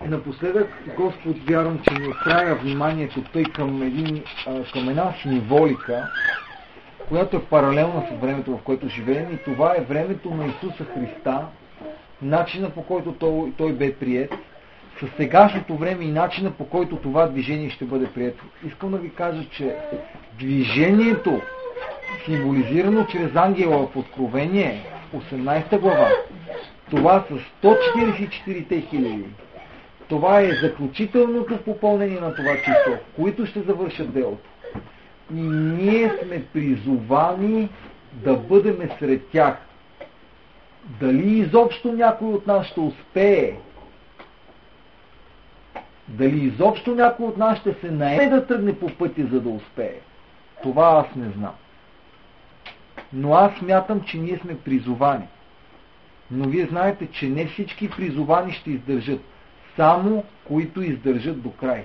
Напоследък Господ, вярвам, че ни отправя вниманието тъй към една символика, която е паралелна с времето, в което живеем, и това е времето на Исуса Христа, начина, по който той бе приет, със сегашното време и начина, по който това движение ще бъде прието. Искам да ви кажа, че движението, символизирано чрез ангела в Откровение, 18 глава, това са 144 хиляди. Това е заключителното попълнение на това число, които ще завършат делото. И ние сме призовани да бъдем сред тях. Дали изобщо някой от нас ще успее? Дали изобщо някой от нас ще се наеме да тръгне по пътя, за да успее? Това аз не знам. Но аз смятам, че ние сме призовани. Но вие знаете, че не всички призовани ще издържат. Само които издържат до край.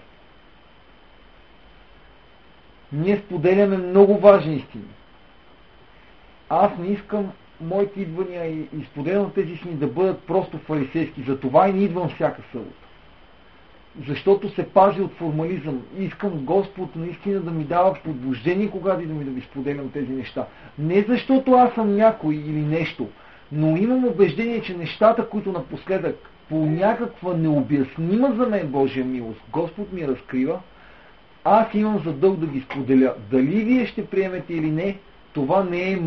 Ние споделяме много важни истини. Аз не искам моите идвания и споделям тези истини да бъдат просто фарисейски. Затова и не идвам всяка събота. Защото се пази от формализъм. Искам Господ наистина да ми дава подбуждение, когато и да ви споделям тези неща. Не защото аз съм някой или нещо, но имам убеждение, че нещата, които напоследък по някаква необяснима за мен Божия милост Господ ми разкрива, аз имам за дълг да ги споделя. Дали вие ще приемете или не, това не е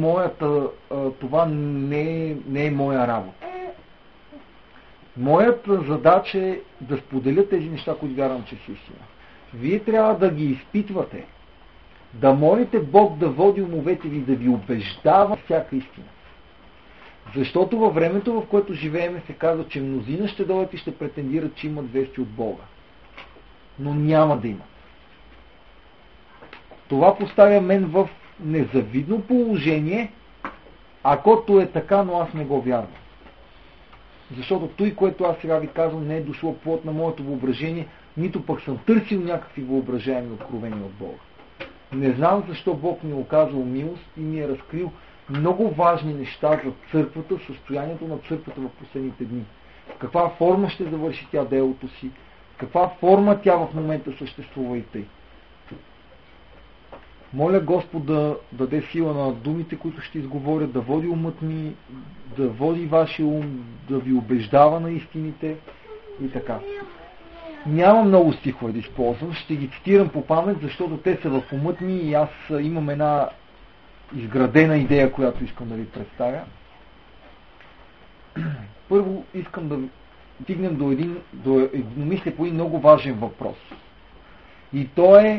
моя работа. Моята задача е да споделя тези неща, които вярвам, че си истина. Вие трябва да ги изпитвате, да молите Бог да води умовете ви, да ви убеждава всяка истина. Защото във времето, в което живееме, се казва, че мнозина ще дойдат и ще претендират, че имат вести от Бога. Но няма да имат. Това поставя мен в незавидно положение, акото е така, но аз не го вярвам. Защото той, което аз сега ви казвам, не е дошло плод на моето въображение, нито пък съм търсил някакви въображаеми откровения от Бога. Не знам защо Бог ми е оказал милост и ми е разкрил много важни неща за църквата, състоянието на църквата в последните дни. В каква форма ще завърши тя делото си, в каква форма тя в момента съществува и тъй. Моля Господ да даде сила на думите, които ще изговоря, да води умът ми, да води вашия ум, да ви убеждава на истините и така. Няма много стихове да използвам, ще ги цитирам по памет, защото те са в умът ми и аз имам една изградена идея, която искам да ви представя. Първо искам да стигнем до единомислие по един много важен въпрос. И то е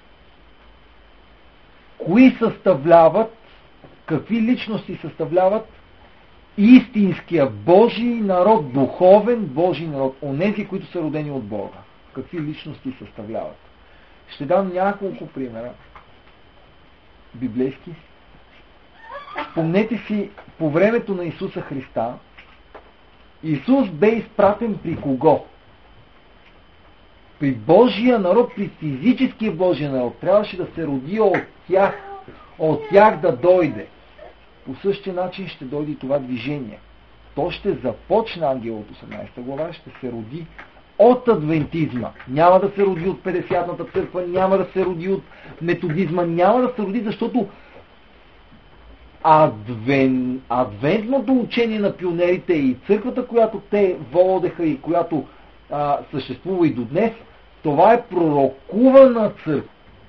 кои съставляват, какви личности съставляват истинския Божий народ, духовен Божий народ, онези, които са родени от Бога. Какви личности съставляват? Ще дам няколко примера. Библейски. Спомнете си, по времето на Исуса Христа, Исус бе изпратен при кого? При Божия народ, при физическия Божия народ. Трябваше да се роди от тях да дойде. По същия начин ще дойде и това движение. То ще започне, ангел от 18 глава, ще се роди от адвентизма. Няма да се роди от 50-ната църква, няма да се роди от методизма, няма да се роди, защото адвентното учение на пионерите и църквата, която те водеха и която съществува и до днес, това е пророкувана църква.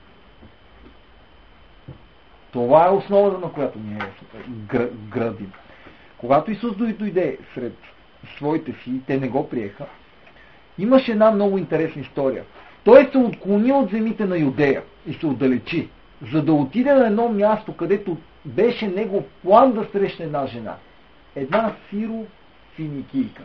Това е основата, на която ние градим. Когато Исус дойде сред своите си, те не го приеха, имаше една много интересна история. Той се отклони от земите на Юдея и се отдалечи, за да отиде на едно място, където беше негов план да срещне една жена. Една сиро-финикийка.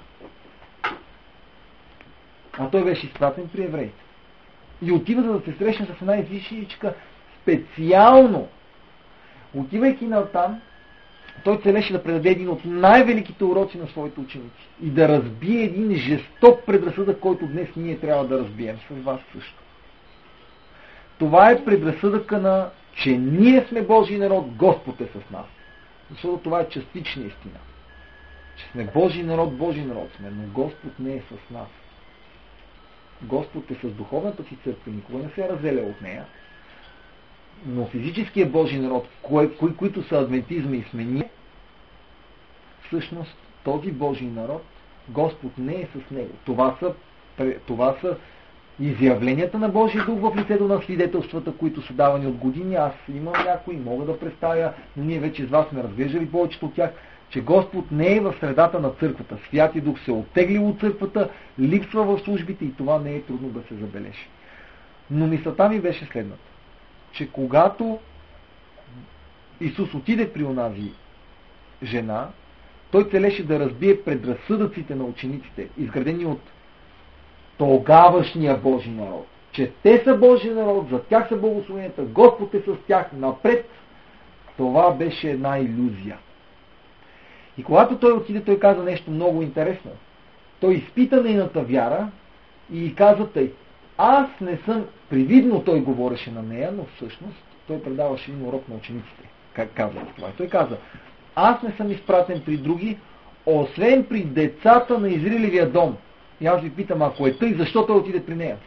А той беше изпратен при евреите. И отива да се срещне с една езичничка специално. Отивайки натам, той целеше да предаде един от най-великите уроци на своите ученици и да разбие един жесток предразсъдък, който днес ние трябва да разбием с вас също. Това е предразсъдъка че ние сме Божий народ, Господ е с нас. Защото това е частична истина. Че сме Божий народ сме, но Господ не е с нас. Господ е с духовната си църква, никога не се е разделял от нея, но физическият Божий народ, които са адвентизма и сме ние, всъщност този Божий народ, Господ не е с него. Това са изявленията на Божия дух в лицето на свидетелствата, които са давани от години. Аз имам някои, мога да представя, но ние вече с вас сме разглеждали повечето от тях, че Господ не е в средата на църквата. Святия Дух се оттеглил от църквата, липсва в службите и това не е трудно да се забележи. Но мисълта ми беше следната, че когато Исус отиде при онази жена, той целеше да разбие предразсъдъците на учениците, изградени от тогавашния Божий народ. Че те са Божий народ, за тях са благословенията, Господ е с тях напред. Това беше една илюзия. И когато той отиде, той каза нещо много интересно. Той изпита нейната вяра и каза тъй: аз не съм, привидно той говореше на нея, но всъщност той предаваше един урок на учениците. Как казва това? Той каза: аз не съм изпратен при други, освен при децата на Израилевия дом. И аз ви питам, ако е тъй, защо той отиде при нея?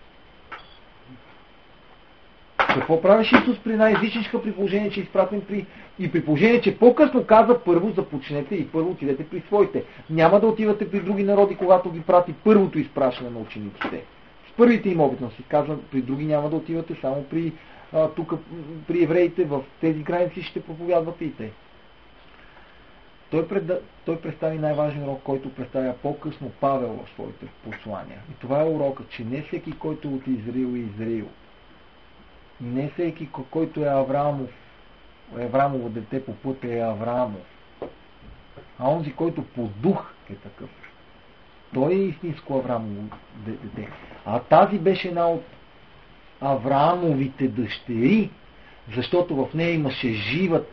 Какво правеше Исус при една езичничка, при положение, че е изпратен и при положение, че по-късно каза: първо започнете и първо отидете при своите. Няма да отивате при други народи, когато ги прати първото изпращане на учениците. С първите им опитности казва: при други няма да отивате, само тук при евреите, в тези граници ще проповядвате и те. Той представи най-важен урок, който представя по-късно Павел в своите послания. И това е урокът, че не всеки, който е от Израил, е Израил. И не всеки, който е Авраамово дете по пътя, е Авраамов. А онзи, който по дух е такъв, той е истинско Авраамово дете. А тази беше една от Авраамовите дъщери, защото в нея имаше живът.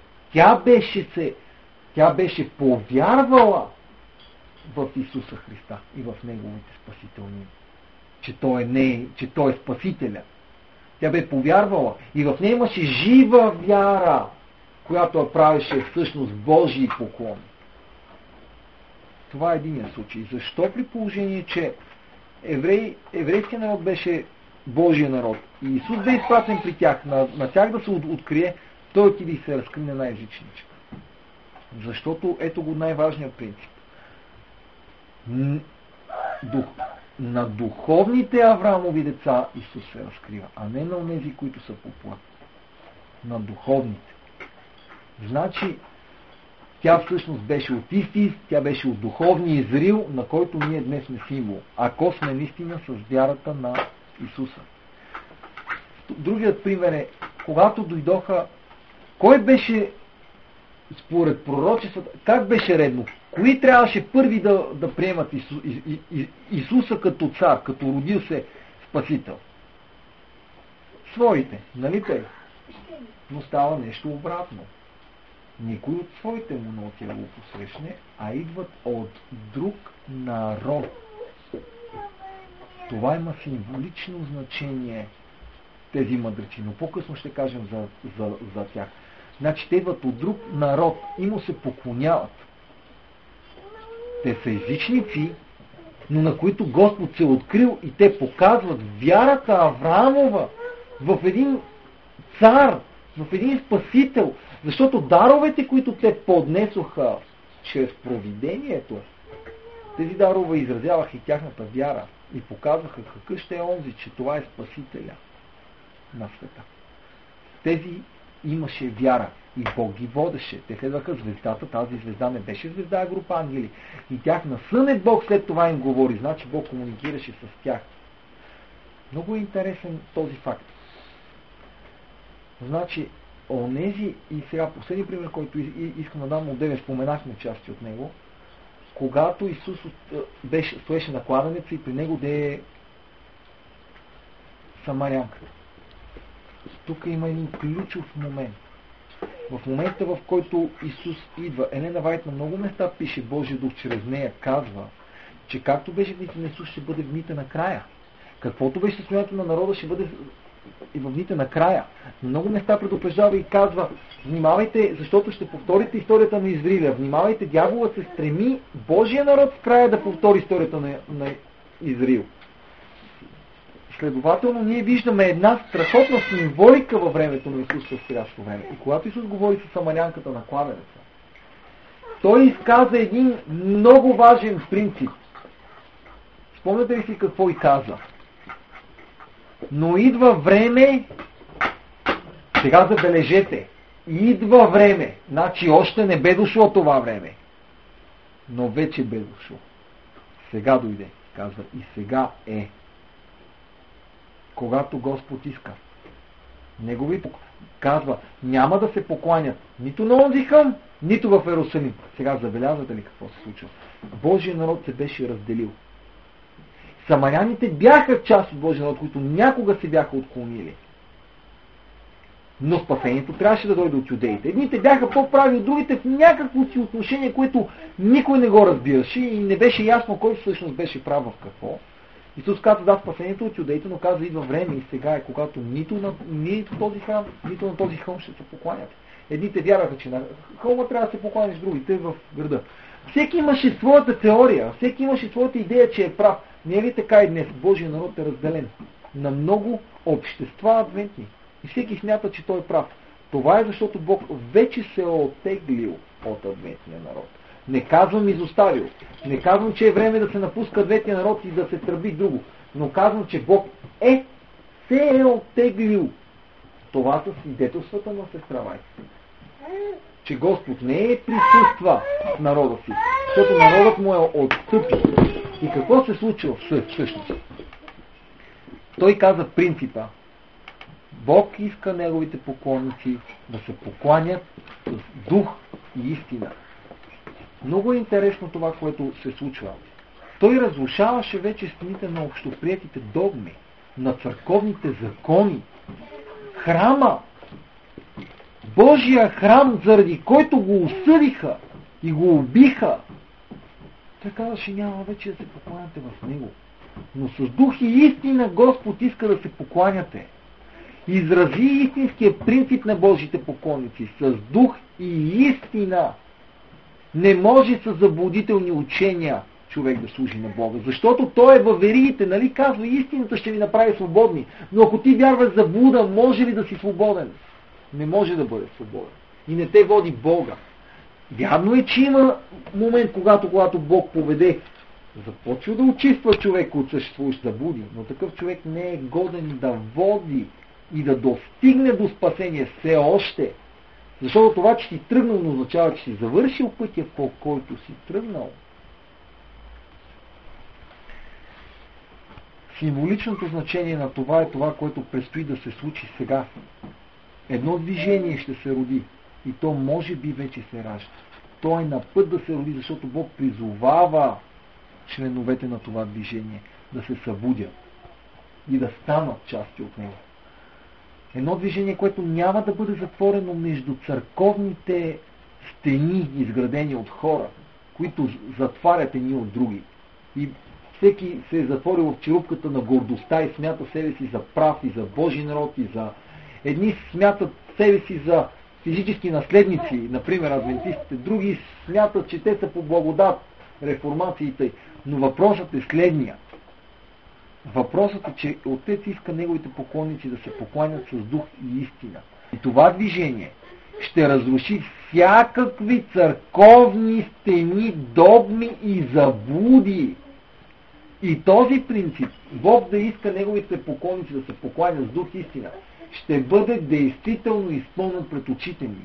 Тя беше повярвала в Исуса Христа и в Неговите спасителни, че Той е Спасителя. Тя бе повярвала и в нея имаше жива вяра, която я правеше всъщност Божий поклон. Това е единият случай. Защо при положение, че еврейският народ беше Божия народ и Исус бе изпратен при тях, на тях да се открие, той отиде и се разкри на една езичничка. Защото ето го най-важният принцип. На духовните Авраамови деца Исус се разкрива, а не на онези, които са по плът. На духовните. Значи, тя всъщност беше от истински, тя беше от духовния Израил, на който ние днес сме символ. Ако сме наистина с вярата на Исуса. Другият пример е, когато дойдоха, кой беше според пророчествата, как беше редно? Кои трябваше първи да приемат Исуса като цар, като родил се Спасител? Своите, нали те? Но става нещо обратно. Никой от своите му не отива го посрещне, а идват от друг народ. Това има символично значение, тези мъдреци, но по-късно ще кажем за тях. Значи те идват от друг народ и му се поклоняват. Те са езичници, но на които Господ се е открил и те показват вярата Авраамова в един цар, в един спасител, защото даровете, които те поднесоха чрез провидението, тези дарове изразяваха и тяхната вяра и показваха какъв ще е онзи, че това е Спасителя на света. Тези имаше вяра и Бог ги водеше. Те следваха звездата, тази звезда не беше звезда, а група ангели. И тях на сънет Бог след това им говори. Значи Бог комуникираше с тях. Много е интересен този факт. Значи, онези, и сега последни пример, който искам да дам от 9, споменахме части от него, когато Исус стоеше на кладенеца и при него де е самарянката. Тук има един ключов момент. В момента, в който Исус идва, Елена Вайт на много места пише, Божия дух чрез нея казва, че както беше в дните на Исус, ще бъде в дните на края. Каквото беше състоянието на народа, ще бъде и в дните на края. На много места предупреждава и казва, внимавайте, защото ще повторите историята на Израиля. Внимавайте, дяволът се стреми Божия народ в края да повтори историята на Израил. Следователно, ние виждаме една страхотна символика във времето на Исус в сегашното време. И когато Исус говори с самарянката на кладенеца, той изказа един много важен принцип. Спомняте ли си какво и каза? Но идва време, сега забележете, идва време, значи още не бе дошло това време, но вече бе дошло. Сега дойде, казва, и сега е. Когато Господ иска. Неговите казва, няма да се покланят нито на онзи храм, нито в Иерусалим. Сега забелязвате ли какво се случва? Божия народ се беше разделил. Самаряните бяха част от Божия народ, които някога се бяха отклонили. Но спасението трябваше да дойде от юдеите. Едните бяха по-прави от другите в някакво си отношение, което никой не го разбираше и не беше ясно кой всъщност беше прав в какво. Исус каза, да, спасението от юдеите, но каза, идва време и сега е, когато нито на този храм, нито на този хълм ще се покланят. Едните вярваха, че на хълма трябва да се покланиш, другите в града. Всеки имаше своята теория, всеки имаше своята идея, че е прав. Не е ли така и днес? Божия народ е разделен на много общества адвентни. И всеки смята, че той е прав. Това е защото Бог вече се е оттеглил от адвентния народ. Не казвам изоставил. Не казвам, че е време да се напуска адвентния народ и да се тръби друго. Но казвам, че Бог се е оттеглил. Това са свидетелствата на сестра Майка. Че Господ не е присъства в народа си, защото народът му е отстъпил. И какво се случва всъщност? Той каза принципа. Бог иска неговите поклонници да се покланят с дух и истина. Много е интересно това, което се случва. Той разрушаваше вече стените на общоприетите догми, на църковните закони, храма, Божия храм, заради който го осъдиха и го убиха. Той казваше, няма вече да се покланяте в него. Но с дух и истина Господ иска да се покланяте. Изрази истинския принцип на Божите поклонници. С дух и истина. Не може с заблудителни учения човек да служи на Бога. Защото той е във веригите, нали казва, истината ще ви направи свободни. Но ако ти вярваш за блуда, може ли да си свободен? Не може да бъде свободен. И не те води Бога. Вярно е, че има момент, когато Бог поведе, започва да очиства човек от съществуващ заблуди, но такъв човек не е годен да води и да достигне до спасение все още. Защото това, че си тръгнал, не означава, че си завършил пътя, по който си тръгнал. Символичното значение на това е това, което предстои да се случи сега. Едно движение ще се роди и то може би вече се ражда. То е на път да се роди, защото Бог призовава членовете на това движение да се събудят и да станат части от него. Едно движение, което няма да бъде затворено между църковните стени, изградени от хора, които затварят едни от други. И всеки се е затворил в черупката на гордостта и смята себе си за прав и за Божий народ и за... Едни смятат себе си за физически наследници, например адвентистите, други смятат, че те са по благодат, реформациите, но въпросът е следния. Въпросът е, че Отец иска неговите поклонници да се покланят с дух и истина. И това движение ще разруши всякакви църковни стени, догми и заблуди. И този принцип, Бог да иска неговите поклонници да се покланят с дух и истина, ще бъде действително изпълнен пред очите ни.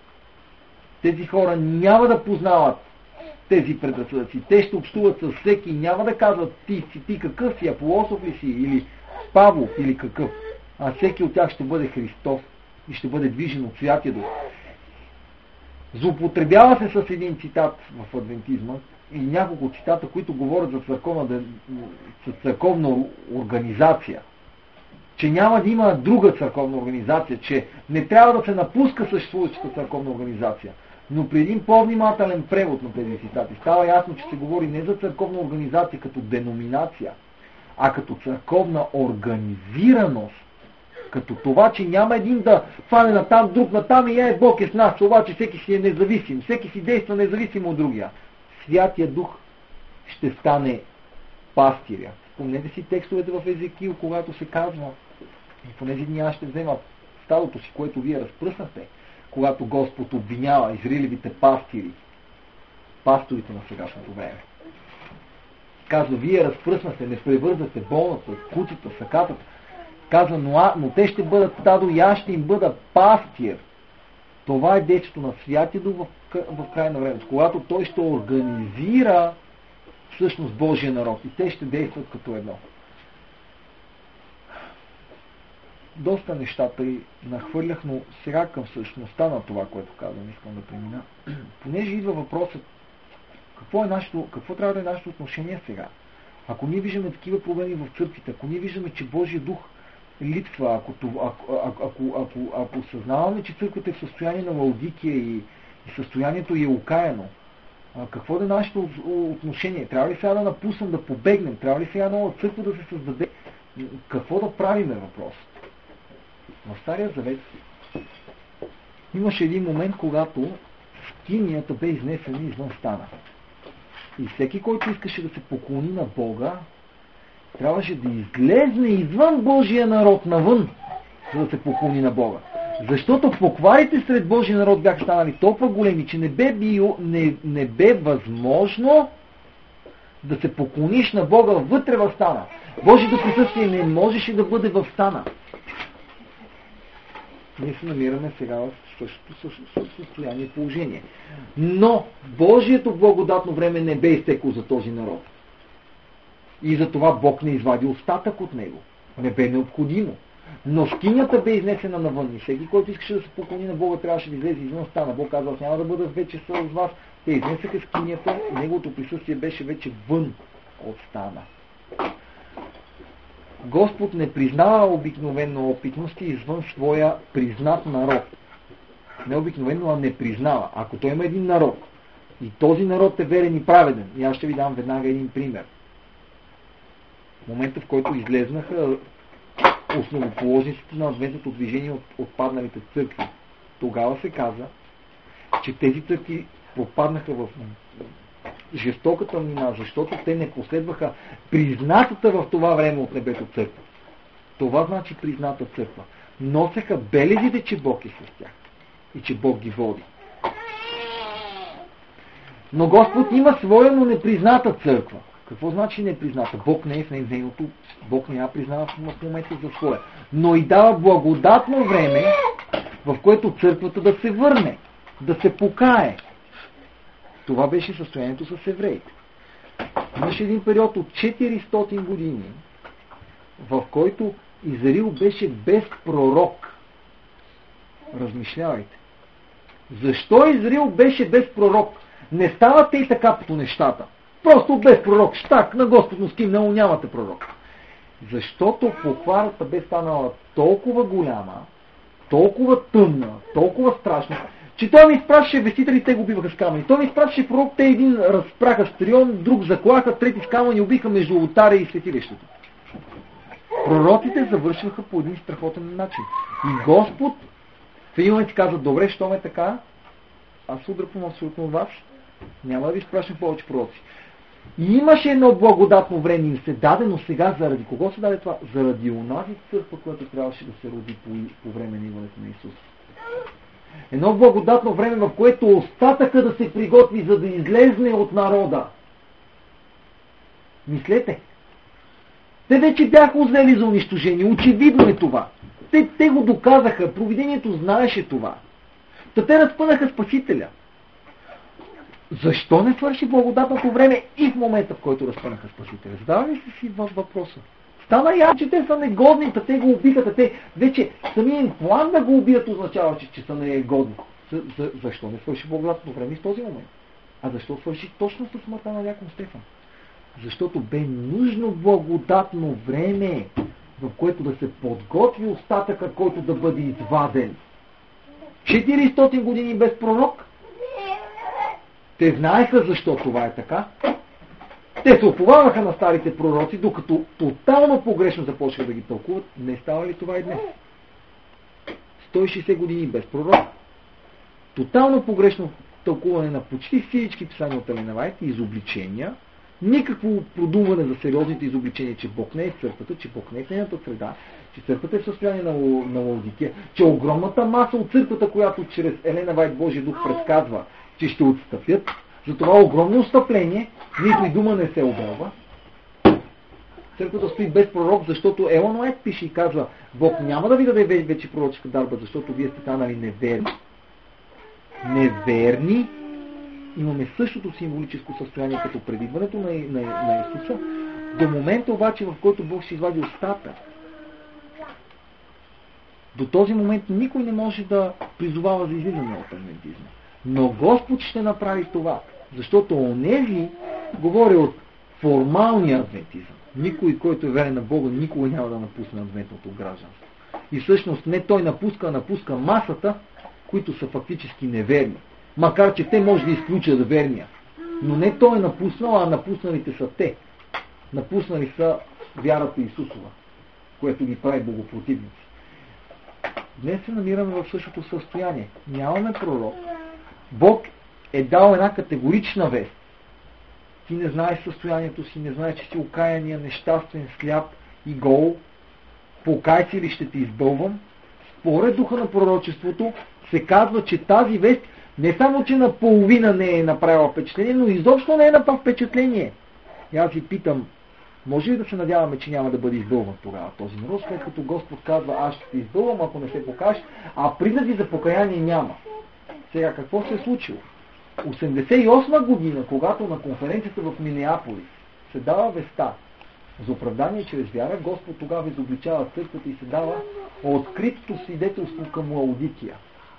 Тези хора няма да познават тези предразсъдъци. Те ще общуват с всеки, няма да казват ти какъв си, Аполосов ли си, или Павлов, или какъв. А всеки от тях ще бъде Христов и ще бъде движен от Святия Дух. Злоупотребява се с един цитат в адвентизма и няколко цитата, които говорят за църковна организация. Че няма да има друга църковна организация, че не трябва да се напуска съществуващата църковна организация. Но при един по-внимателен превод на тези цитати става ясно, че се говори не за църковна организация като деноминация, а като църковна организираност. Като това, че няма един да фане на там, друг на там и Бог е с нас, това, че всеки си е независим, всеки си действа независимо от другия. Святия Дух ще стане пастиря. Спомнете си текстовете в Езекил, когато се казва: и в тези дни аз ще взема стадото си, което вие разпръснахте, когато Господ обвинява израилевите пасторите на сегашното време. Казва: вие разпръснахте, не превързате болната, куцата, сакатата. Казва: но те ще бъдат стадо и аз ще им бъда пастир. Това е действието на Святия Дух в края на времето, когато той ще организира всъщност Божия народ и те ще действат като едно. Доста нещата и нахвърлях, но сега към същността на това, което казвам, искам да премина. Понеже идва въпросът: какво трябва да е нашето отношение сега? Ако ние виждаме такива проблеми в църквите, ако ние виждаме, че Божия Дух липсва, ако осъзнаваме, че църквата е в състояние на Лаодикия и състоянието е окаяно, какво да е нашето отношение? Трябва ли сега да напуснем, да побегнем? Трябва ли сега нова църква да се създаде? Какво да правим е въпрос? В Стария Завет имаше един момент, когато скинията бе изнесена извън стана. И всеки, който искаше да се поклони на Бога, трябваше да излезне извън Божия народ навън, за да се поклони на Бога. Защото покварите сред Божия народ бяха станали толкова големи, че не бе възможно да се поклониш на Бога вътре в стана. Божието присъствие не можеше да бъде в стана. Ние се намираме сега в същото състояние и положение. Но Божието благодатно време не бе изтекло за този народ. И затова Бог не извади остатък от него. Не бе необходимо. Но скинята бе изнесена навън. И всеки, който искаше да се поклони на Бога, трябваше да излезе извън стана. Бог казва: няма да бъда вече с вас. Те изнесаха скинята, неговото присъствие беше вече вън от стана. Господ не признава обикновено опитности извън своя признат народ. Не обикновено, а не признава. Ако той има един народ и този народ е верен и праведен, и аз ще ви дам веднага един пример. В момента, в който излезнаха основоположниците на адвентното движение от отпадналите църкви, тогава се каза, че тези църкви попаднаха в жестока тъмнина, защото те не последваха признатата в това време от небето църква. Това значи призната църква. Носеха белезите, че Бог е с тях и че Бог ги води. Но Господ има своя, но непризната църква. Какво значи непризната? Бог не е в нейното, Бог не я признава в момента за своя. Но и дава благодатно време, в което църквата да се върне, да се покае. Това беше състоянието с евреите. Имаше един период от 400 години, в който Израил беше без пророк. Размишлявайте. Защо Израил беше без пророк? Не ставате и така по нещата. Просто без пророк. Щак, на Господ му скимнало, нямате пророк. Защото покварата бе станала толкова голяма, толкова тъмна, толкова страшна, че той ми изпращаше вестители, те го биваха с камъни. Той ми изпращаше пророк, те един разпраха с трион, друг заклаха, трети с камъни, убиха между олтаря и светилището. Пророците завършваха по един страхотен начин. И Господ в един момент си каза: добре, що ме така, аз удръпвам абсолютно от вас, няма да ви изпращам повече пророци. И имаше едно благодатно време, им се даде, но сега заради кого се даде това? Заради онази църква, която трябваше да се роди по време на идването на Исус. Едно благодатно време, в което остатъка да се приготви, за да излезне от народа. Мислете. Те вече бяха узели за унищожение. Очевидно е това. Те го доказаха. Провидението знаеше това. Те разпънаха Спасителя. Защо не свърши благодатното време и в момента, в който разпънаха Спасителя? Задава ли си въпроса? Стана ясно, че те са негодни, те го убиха, те вече самия им план да го убият означава, че са негодни. Защо не свърши благодатното време в този момент? А защо свърши точно със смъртта на Яков Стефан? Защото бе нужно благодатно време, в което да се подготви остатъка, който да бъде изваден. 400 години без пророк. Те знаеха защо това е така. Те се уповаваха на старите пророци, докато тотално погрешно започнаха да ги тълкуват. Не става ли това и днес? 160 години без пророк. Тотално погрешно тълкуване на почти всички писания от Елена Вайт, изобличения, Никакво продумване за сериозните изобличения, че Бог не е в църквата, че Бог не е в нейната среда, че църквата е в състояние на Лаодикия, че огромната маса от църквата, която чрез Елена Вайт Божия дух предсказва, че ще отстъпят, за това огромно отстъпление, нито и дума не се обелва. Църквата стои без пророк, защото Елън Уайт пише и казва: Бог няма да ви даде вече пророческа дарба, защото вие сте станали неверни. Неверни. Имаме същото символическо състояние като преди идването на Исуса, до момента обаче, в който Бог ще извади остатък. До този момент никой не може да призовава за излизане от адвентизма. Но Господ ще направи това, защото онези говори от формалния адвентизъм. Никой, който е верен на Бога, никога няма да напусне адвентното гражданство. И всъщност не той напуска масата, които са фактически неверни. Макар че те може да изключат верния. Но не той е напуснал, а напусналите са те. Напуснали са вярата Исусова, което ги прави богопротивници. Днес се намираме в същото състояние. Нямаме пророк. Бог е дал една категорична вест. Ти не знаеш състоянието си, не знаеш, че си окаяния, нещастен, сляп и гол. Покай си ли ще те избълвам. Според духа на пророчеството се казва, че тази вест не само, че наполовина не е направила впечатление, но изобщо не е направила впечатление. И аз ви питам, може ли да се надяваме, че няма да бъде избълван тогава този народ, след като Господ казва: аз ще те избълвам, ако не се покажеш, а признаци за покаяние няма. Сега, какво се е случило? 88 година, когато на конференцията в Минеаполис се дава веста за оправдание чрез вяра, Господ тогава изобличава църквата и се дава откритото свидетелство към Лаодикия.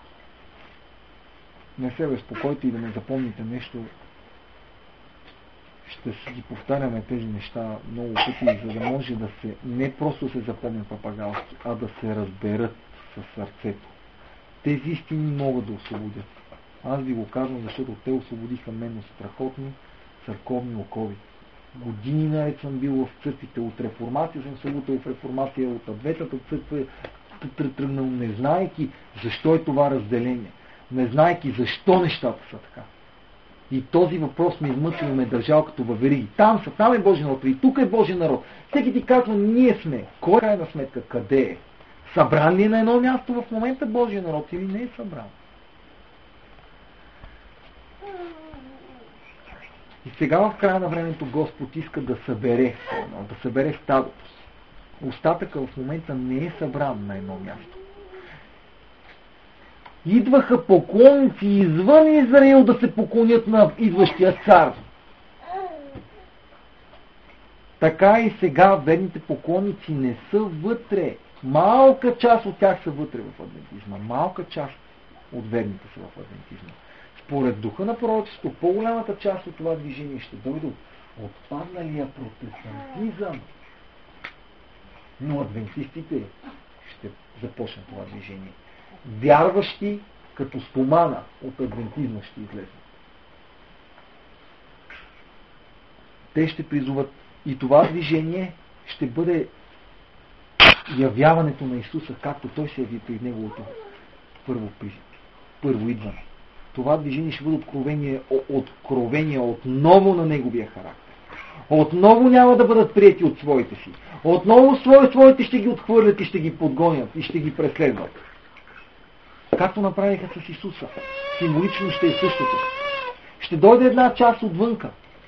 Не се безпокойте и да не запомните нещо. Ще си ги повтаряме тези неща много пъти, за да може да се не просто се запомнят папагалски, а да се разберат със сърцето. Тези истини могат да освободят. Аз ви го казвам, защото те освободиха мен от страхотни църковни окови. Години наред съм бил в църквите, от реформация съм се лутал в реформация, от адветната църква тръгнал, не знаейки защо е това разделение, не знаейки защо нещата са така. И този въпрос ме измъчил и ме държал като във вериги. Там е Божия народ, и тук е Божия народ. Всеки ти казва: ние сме. Кой е крайна сметка? Къде е? Събран ли е на едно място в момента Божия народ или не е събран? И сега в края на времето Господ иска да събере стадото си. Остатъка в момента не е събран на едно място. Идваха поклонници извън Израил да се поклонят на идващия цар. Така и сега верните поклонници не са вътре. Малка част от тях са вътре в адвентизма. Малка част от верните са в адвентизма. Според духа на пророчеството, по-голямата част от това движение ще дойде от отпадналия протестантизъм. Но адвентистите ще започнат това движение. Вярващи като стомана от адвентизма ще излезнат. Те ще призоват и това движение ще бъде явяването на Исуса, както Той се яви при Неговото първо идване. Това движение ще бъде откровение отново на Неговия характер. Отново няма да бъдат приети от своите си. Отново своите ще ги отхвърлят и ще ги подгонят и ще ги преследват. Както направиха с Исуса. Символично ще е същото. Ще дойде една част отвънка.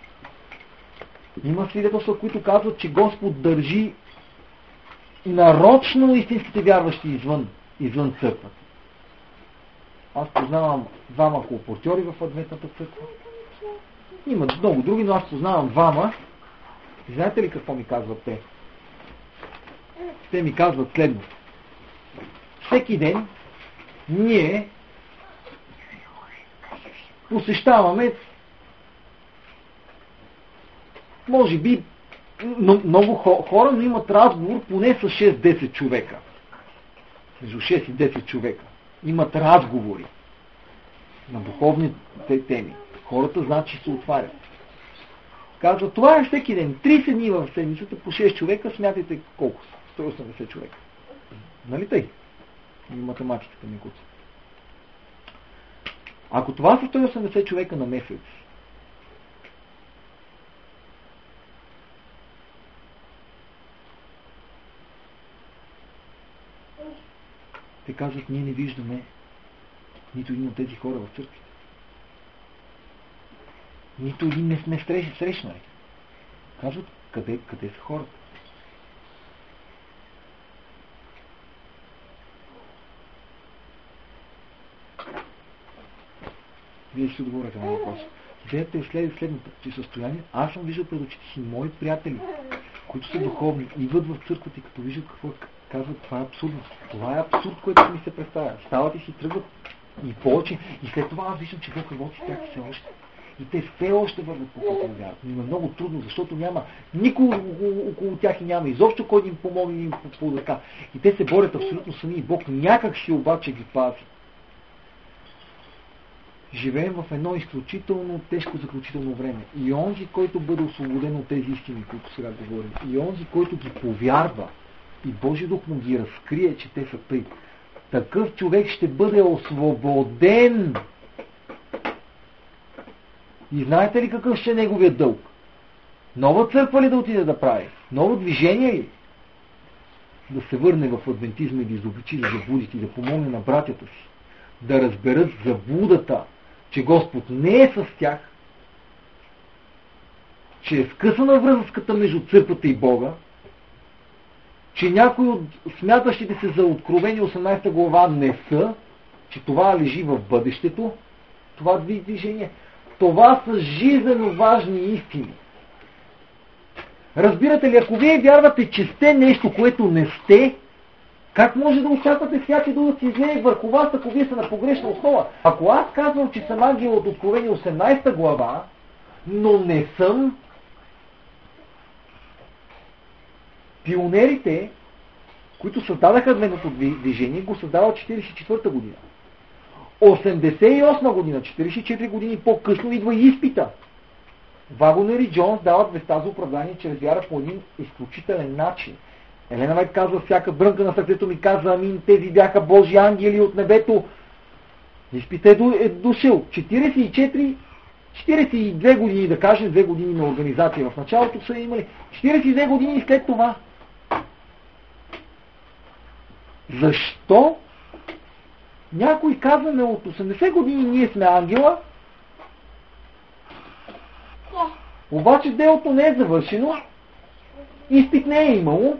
Има свидетелства, които казват, че Господ държи нарочно истинските вярващи извън църквата. Аз познавам двама колпортьори в адвентната църква. Има много други, но аз познавам двама. Знаете ли какво ми казват те? Те ми казват следното. Всеки ден ние посещаваме, може би, много хора, но имат разговор поне с 6-10 човека. Между 6 и 10 човека. Имат разговори на духовните теми. Хората знаят, че се отварят. Казва, това е всеки ден. 30 дни в седмицата по 6 човека, смятайте колко са? 180 човека. Нали тъй? И математиката ми куца. Ако това са 180 човека на месец, Те казват, ние не виждаме нито един от тези хора в църквите. Нито един не сме срещнали. Казват, къде са хората? Вие ще отговорите на въпрос. Идеята е следната, че състояние, аз съм виждал пред очите си мои приятели, които са духовни, идват в църквата и като виждат какво казват, това е абсурдно. Това е абсурд, който ми се представя. Стават и си тръгват и повече. И след това аз виждам, че Бог работи с тях все още. И те все още върват по пътя на вярата. Но е много трудно, защото няма никой около тях и няма изобщо кой да им помогне им по ръка. И те се борят абсолютно сами и Бог някак си обаче ги пази. Живеем в едно изключително тежко заключително време. И онзи, който бъде освободен от тези истини, които сега говорим, и онзи, който ги повярва, и Божи Дух му ги разкрие, че те са тъй, такъв човек ще бъде освободен. И знаете ли какъв ще е неговият дълг? Нова църква ли да отиде да прави? Ново движение ли? Да се върне в адвентизма и да изобличи заблудите и да помогне на братята си да разберат заблудата, че Господ не е с тях, че е скъсана връзката между църквата и Бога, че някои от смятащите се за Откровение 18 глава не са, че това лежи в бъдещето, това движение. Това са жизнено важни истини. Разбирате ли, ако вие вярвате, че сте нещо, което не сте, как може да очаквате всяки да се излее върху вас, ако вие са на погрешна основа? Ако аз казвам, че съм ангел от Откровение 18 глава, но не съм, пионерите, които създадаха адвентното движение, го създават 44-та година. 88 година, 44 години по-късно, идва изпита. Вагонер и Джонс дават веста за оправдание чрез вяра по един изключителен начин. Елена Вайт казва, всяка брънка на сърцето ми казва, амин, тези бяха Божи ангели от небето. Изпит е дошъл. 42 години, да кажем, 2 години на организация в началото са имали. 42 години след това. Защо? Някой казваме от 80 години ние сме ангела, обаче делото не е завършено, изпит не е имало.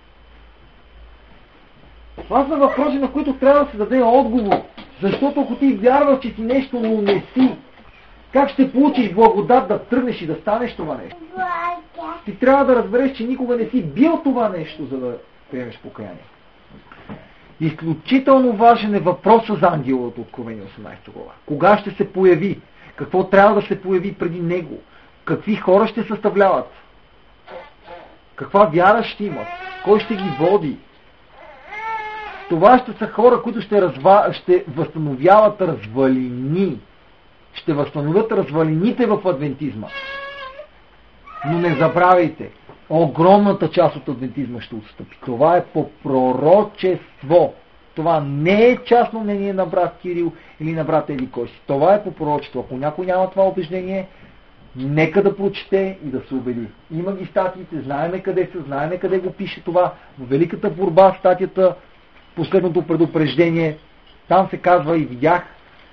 Това са въпроси, на които трябва да се даде отговор. Защото ако ти вярваш, че си нещо, но не си, как ще получиш благодат да тръгнеш и да станеш това нещо? Ти трябва да разбереш, че никога не си бил това нещо, за да приемеш покаяние. Изключително важен е въпросът за ангела от Откровение 18 глава. Кога ще се появи? Какво трябва да се появи преди него? Какви хора ще съставляват? Каква вяра ще имат? Кой ще ги води? Това ще са хора, които ще възстановяват развалини. Ще възстановят развалините в адвентизма. Но не забравяйте, огромната част от адвентизма ще отстъпи. Това е по пророчество. Това не е частно мнение на брат Кирил или на брат Еди Кой си. Това е по пророчество. Ако някой няма това убеждение, нека да прочете и да се убеди. Има ги статиите, знаеме къде са, знаеме къде го пише това. В Великата борба, статията, последното предупреждение, там се казва и видях,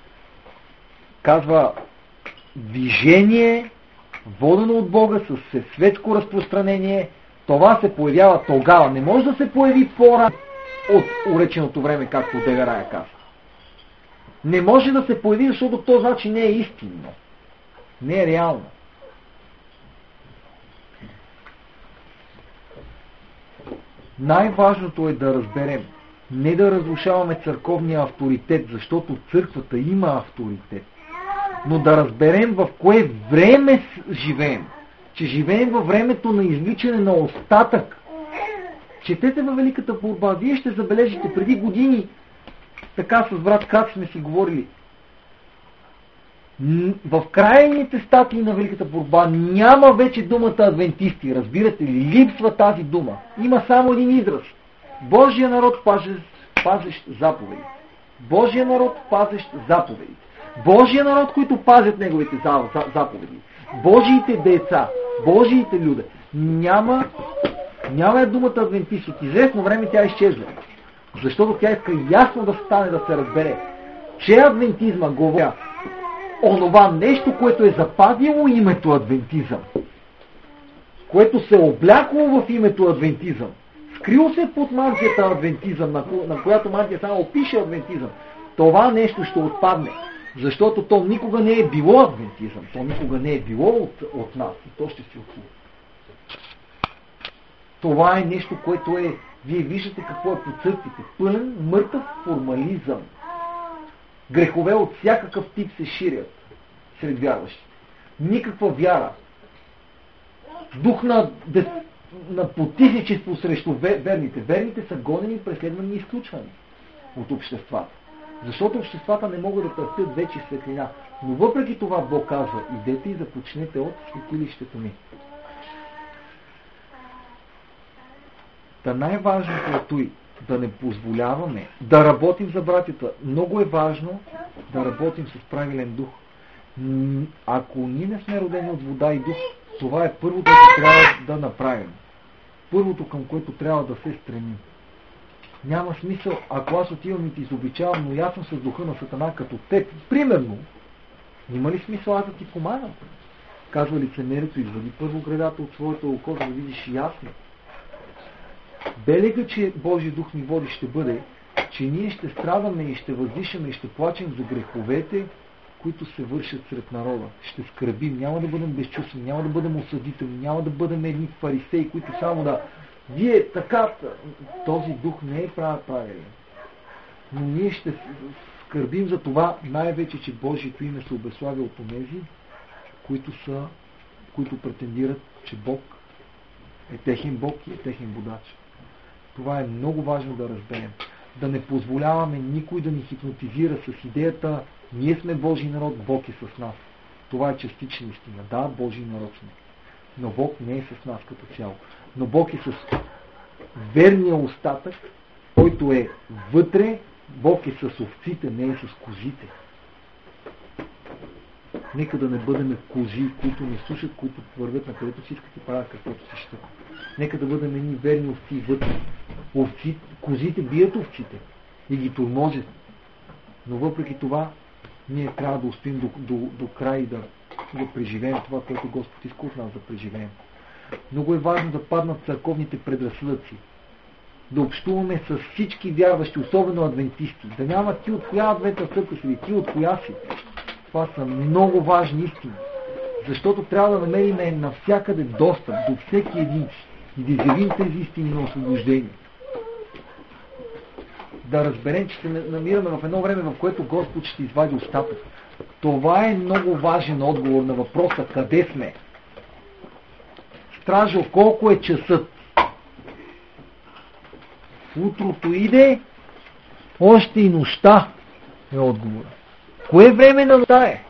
казва движение, водено от Бога с светско разпространение. Това се появява тогава. Не може да се появи по-рано от уреченото време, както Дегарая казва. Не може да се появи, защото то значи не е истинно. Не е реално. Най-важното е да разберем, не да разрушаваме църковния авторитет, защото църквата има авторитет, но да разберем в кое време живеем. Че живеем във времето на извличане на остатък. Четете във Великата борба. Вие ще забележите преди години, така с брат Кац сме си говорили, в крайните статии на Великата борба няма вече думата адвентисти. Разбирате ли? Липсва тази дума. Има само един израз. Божия народ пазещ заповеди. Божия народ пазещ заповеди. Божия народ, които пазят неговите заповеди. Божиите деца. Божиите люди. Няма думата адвентист. От известно време тя изчезва. Защото тя иска ясно да стане, да се разбере, че адвентизма говоря онова нещо, което е запазило името адвентизъм, което се облякло в името адвентизъм, скрило се под мантията адвентизъм, на която мантия само пише адвентизъм. Това нещо ще отпадне, защото то никога не е било адвентизъм, то никога не е било от нас и то ще се отиде. Това е нещо, което е, вие виждате какво е по църквите, пълен мъртъв формализъм. Грехове от всякакъв тип се ширят сред вярващите. Никаква вяра. Дух на потисничество срещу верните. Верните са гонени, преследвани и изключвани от обществата. Защото обществата не могат да търпят вече светлина. Но въпреки това Бог казва, идете и започнете от светилището ми. Та най-важното е той, да не позволяваме да работим за братята. Много е важно да работим с правилен дух. Ако ние не сме родени от вода и дух, това е първото, което трябва да направим. Първото, към което трябва да се стремим. Няма смисъл, ако аз отивам и ти изобичавам, но аз съм с духа на Сатана като теб. Примерно, има ли смисъл аз да ти помагам? Казва лицемерието, извади първо гредата от своето око, да видиш ясно. Белега, че Божия дух ни води, ще бъде, че ние ще страдаме и ще въздишаме и ще плачем за греховете, които се вършат сред народа. Ще скърбим, няма да бъдем безчувствени, няма да бъдем осъдителни, няма да бъдем едни фарисеи, които само да... Вие така, този дух не е правилен. Но ние ще скърбим за това, най-вече, че Божието име се обеславя от онези, които претендират, че Бог е техен Бог и е техен водач. Това е много важно да разберем. Да не позволяваме никой да ни хипнотизира с идеята ние сме Божий народ, Бог е с нас. Това е частична истина. Да, Божий народ сме. Но Бог не е с нас като цяло. Но Бог е с верния остатък, който е вътре. Бог е с овците, не е с козите. Нека да не бъдем кози, които не слушат, които вървят на където си искат и правят каквото си щат. Нека да бъдем едни верни овци вътре. Козите бият овците и ги тормозят. Но въпреки това, ние трябва да успеем до край да преживеем това, което Господ иска от нас да преживеем. Много е важно да паднат църковните предразсъдъци. Да общуваме с всички вярващи, особено адвентисти. Да няма ти от коя адвентна църква си, ти от коя си. Това са много важни истини. Защото трябва да намерим навсякъде достъп до всеки един и да изявим тези истини на освобождение. Да разберем, че се намираме в едно време, в което Господ ще извади остатък. Това е много важен отговор на въпроса къде сме. Стражо, колко е часът? Утрото иде, още и нощта е отговора. Кое време на нощта е?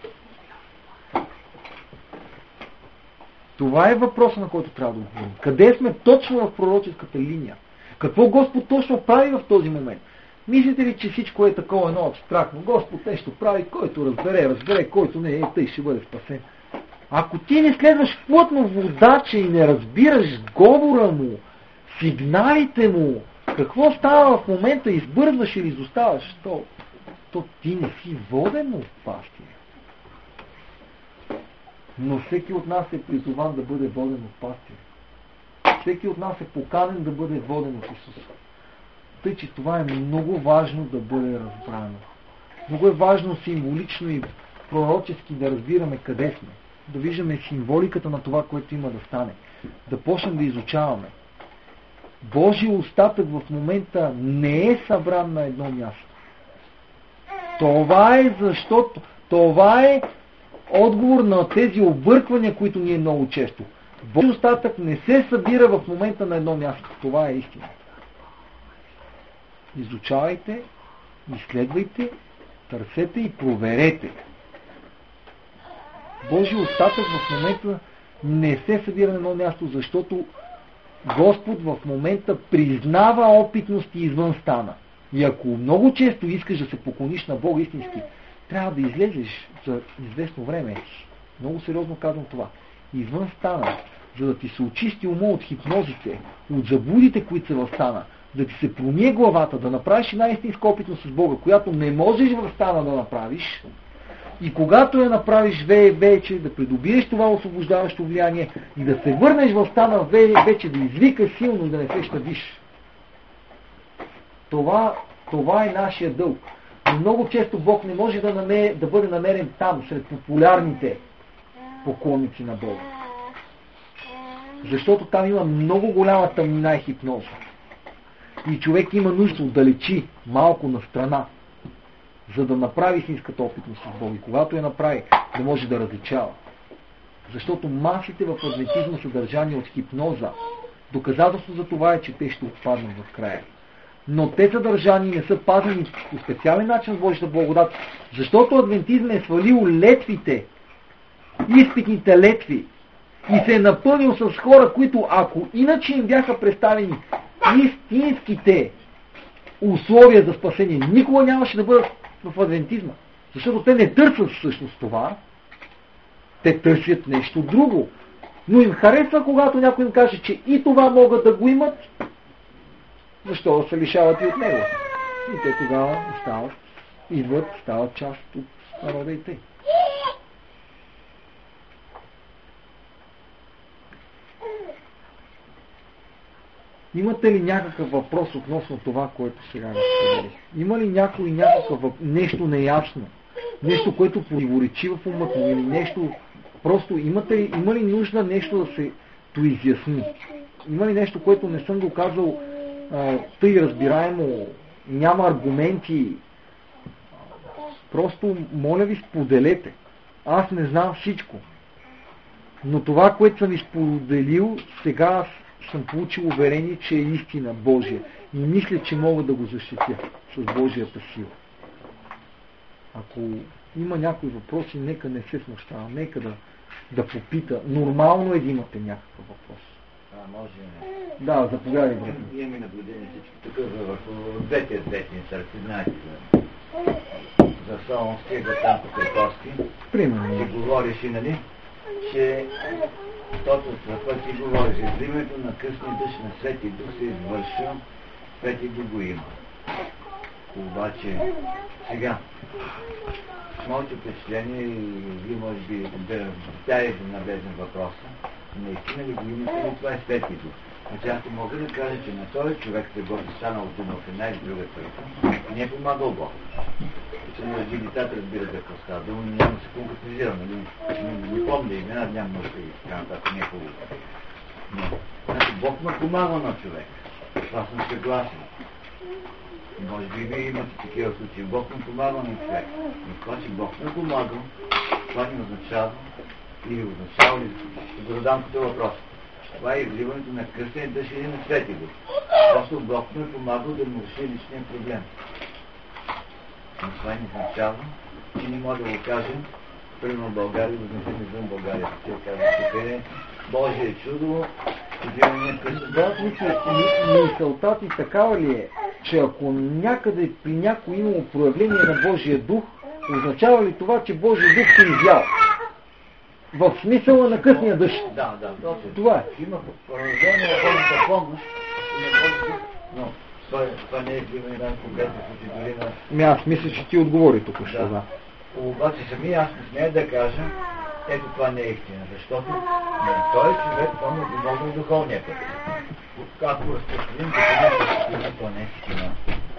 Това е въпросът, на който трябва да отговорим. Къде сме точно в пророческата линия? Какво Господ точно прави в този момент? Мислите ли, че всичко е такова едно абстрактно? Господ нещо прави, който разбере, който не е, тъй ще бъде спасен. Ако ти не следваш плътно водача и не разбираш говора му, сигналите му, какво става в момента, избързваш или изоставаш, то ти не си воден от пастир. Но всеки от нас е призован да бъде воден от пастир. Всеки от нас е поканен да бъде воден от Исус. Тъй, че това е много важно да бъде разбрано. Много е важно символично и пророчески да разбираме къде сме. Да виждаме символиката на това, което има да стане. Да почнем да изучаваме. Божий остатък в момента не е събран на едно място. Това е защото... Това е отговор на тези обърквания, които ние много често. Божий остатък не се събира в момента на едно място. Това е истина. Изучавайте, изследвайте, търсете и проверете. Божий остатък в момента не се събира на едно място, защото Господ в момента признава опитности извън стана. И ако много често искаш да се поклониш на Бога истински, трябва да излезеш за известно време. Много сериозно казвам това. Извън стана, за да ти се очисти ума от хипнозите, от заблудите, които са в стана, да ти се промие главата, да направиш една истинска опитност с Бога, която не можеш в стана да направиш, и когато я направиш вече, да придобиеш това освобождаващо влияние и да се върнеш в стана вече, да извикаш силно и да не се щадиш. Това е нашия дълг. Но много често Бог не може да бъде намерен там, сред популярните поклонници на Бога. Защото там има много голяма тъмнина и хипноза. И човек има нужда да отдалечи малко на страна, за да направи истинската опитност с Бога. И когато я направи, да може да различава. Защото масите в адвентизма са държани от хипноза. Доказателство за това е, че те ще отпаднат в края. Но те са държани и не са пазени по специален начин с Божията благодат, защото адвентизма е свалил летвите, изпитните летви, и се е напълнил с хора, които, ако иначе им бяха представени истинските условия за спасение, никога нямаше да бъдат в адвентизма. Защото те не търсят всъщност това, те търсят нещо друго. Но им харесва, когато някой им каже, че и това могат да го имат, защо да се лишават и от него. И те тогава стават част от народа и тъй. Имате ли някакъв въпрос относно това, което сега разказах? Има ли някой нещо неясно? Нещо, което противоречи в умът му? Или нещо... Просто има ли нужда нещо да се доизясни? Има ли нещо, което не съм го казал тъй разбираемо, няма аргументи? Просто, моля ви, споделете. Аз не знам всичко. Но това, което съм изподелил, сега съм получил уверение, че е истина Божия. И мисля, че мога да го защитя с Божията сила. Ако има някои въпроси, нека не се смущава, нека да попита. Нормално е да имате някакъв въпрос. Може и не. Да, заповядай, брат. Имаме наблюдение всички тук върху двете светни църкви, знаете за Солонския, за там по Крайковски. Примерно. Ти говориш и, нали, че точно това, което ти говориш, изливането на късния дъжд на Свети Дух се извършва, Свети Дух го има. Обаче, сега, моето впечатление, и ви може би да навлезем въпроса, наистина ли го имате ли това е Свети Дух? Значи аз мога да кажа, че на този човек се го станал дума в една или друга църква, не е помагал Бог. Че на дигитата разбира за какво става дума, но няма да се конкретизира, нали? Не помня имена, няма нужда и така нататък, не е хубаво. Но, значи Бог ме помага на човек. Това съм съгласен. Може би вие имате такива случаи. Бог ме помага на човек. Но това, че Бог ме помага, това не означава или означава ли, ще го задам като въпрос. Това е изливането на кръстен дъжд или на Свети Дух. Просто Бог ме е помагал да му реши личния проблем. Но това не означава, че не може да го кажем, примерно в България, възнесем извън България. Те казват, тук е Божие чудо, изливане на кръстен дъжд. Мисълта ти такава ли е, че ако някъде при някой имало проявление на Божия Дух, означава ли това, че Божия Дух се изял? В смисъла на късния дъжд. Да, точно. Това е. Има проявление на Божията помощ, но това не е изливане на конкретни случаи дори на... Аз мисля, че ти отговори тук що, да. Обаче сами аз не смея да кажа, ето това не е истина, защото на този човек това му помогна духовния път. Ако разпространим духовния, това не е истина.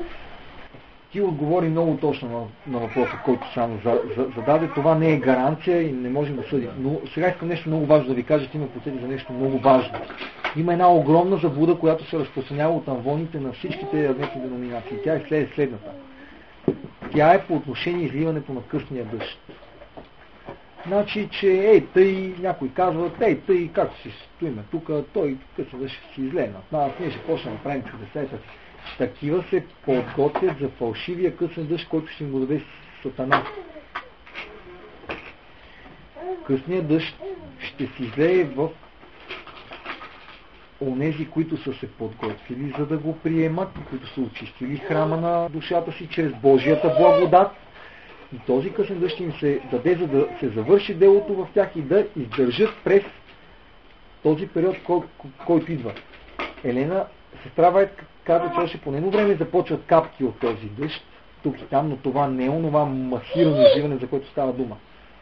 Ти отговори много точно на въпроса, който само зададе. Това не е гаранция и не можем да съдим. Но сега искам нещо много важно да ви кажа, че има подсети за нещо много важно. Има една огромна заблуда, която се разпространява от амвоните на всичките адвентни деноминации. Тя е следната. Тя е по отношение изливането на късния дъжд. Значи, че тъй, някой казва, тъй, както си стоиме тук, той късния дъжд ще си излее над нас, ние ще почнем да правим чудесета. Такива се подготвят за фалшивия късен дъжд, който ще им го даде Сатана. Късният дъжд ще си излее в онези, които са се подготвили, за да го приемат, които са очистили храма на душата си чрез Божията благодат. И този късен дъжд ще им се даде, за да се завърши делото в тях и да издържат през този период, който идва. Елена Сестра Вайт каза, че по него време започват капки от този дъжд, тук и там, но това не е онова масирано изливане, за което става дума.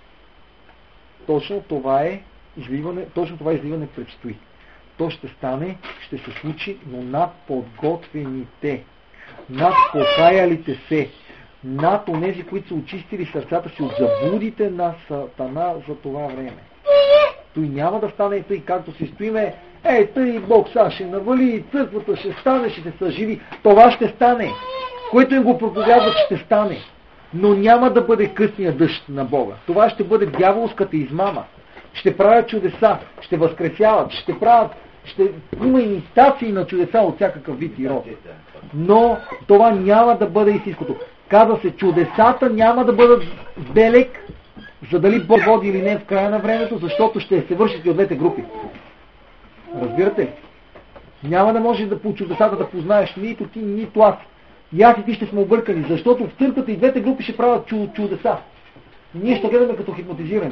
Точно това изливане предстои. То ще стане, ще се случи, но над подготвените, над покаялите се, над онези, които са очистили сърцата си от заблудите на Сатана за това време. Той няма да стане тъй, както си стоиме, тъй Бог сега ще навали, църквата ще стане, ще се съживи. Това ще стане. Което им го проповядва, ще стане. Но няма да бъде късния дъжд на Бога. Това ще бъде дяволската измама. Ще правят чудеса, ще възкресяват, ще има имитации на чудеса от всякакъв вид и род. Но това няма да бъде истинското. Каза се, чудесата няма да бъдат белег, за дали Бог води или не в края на времето, защото ще се вършат и от двете групи. Разбирате ли? Няма да можеш по чудесата да познаеш нито ти, нито аз. И аз и ти ще сме объркани, защото в църквата и двете групи ще правят чудеса. И ние ще гледаме като хипнотизирани.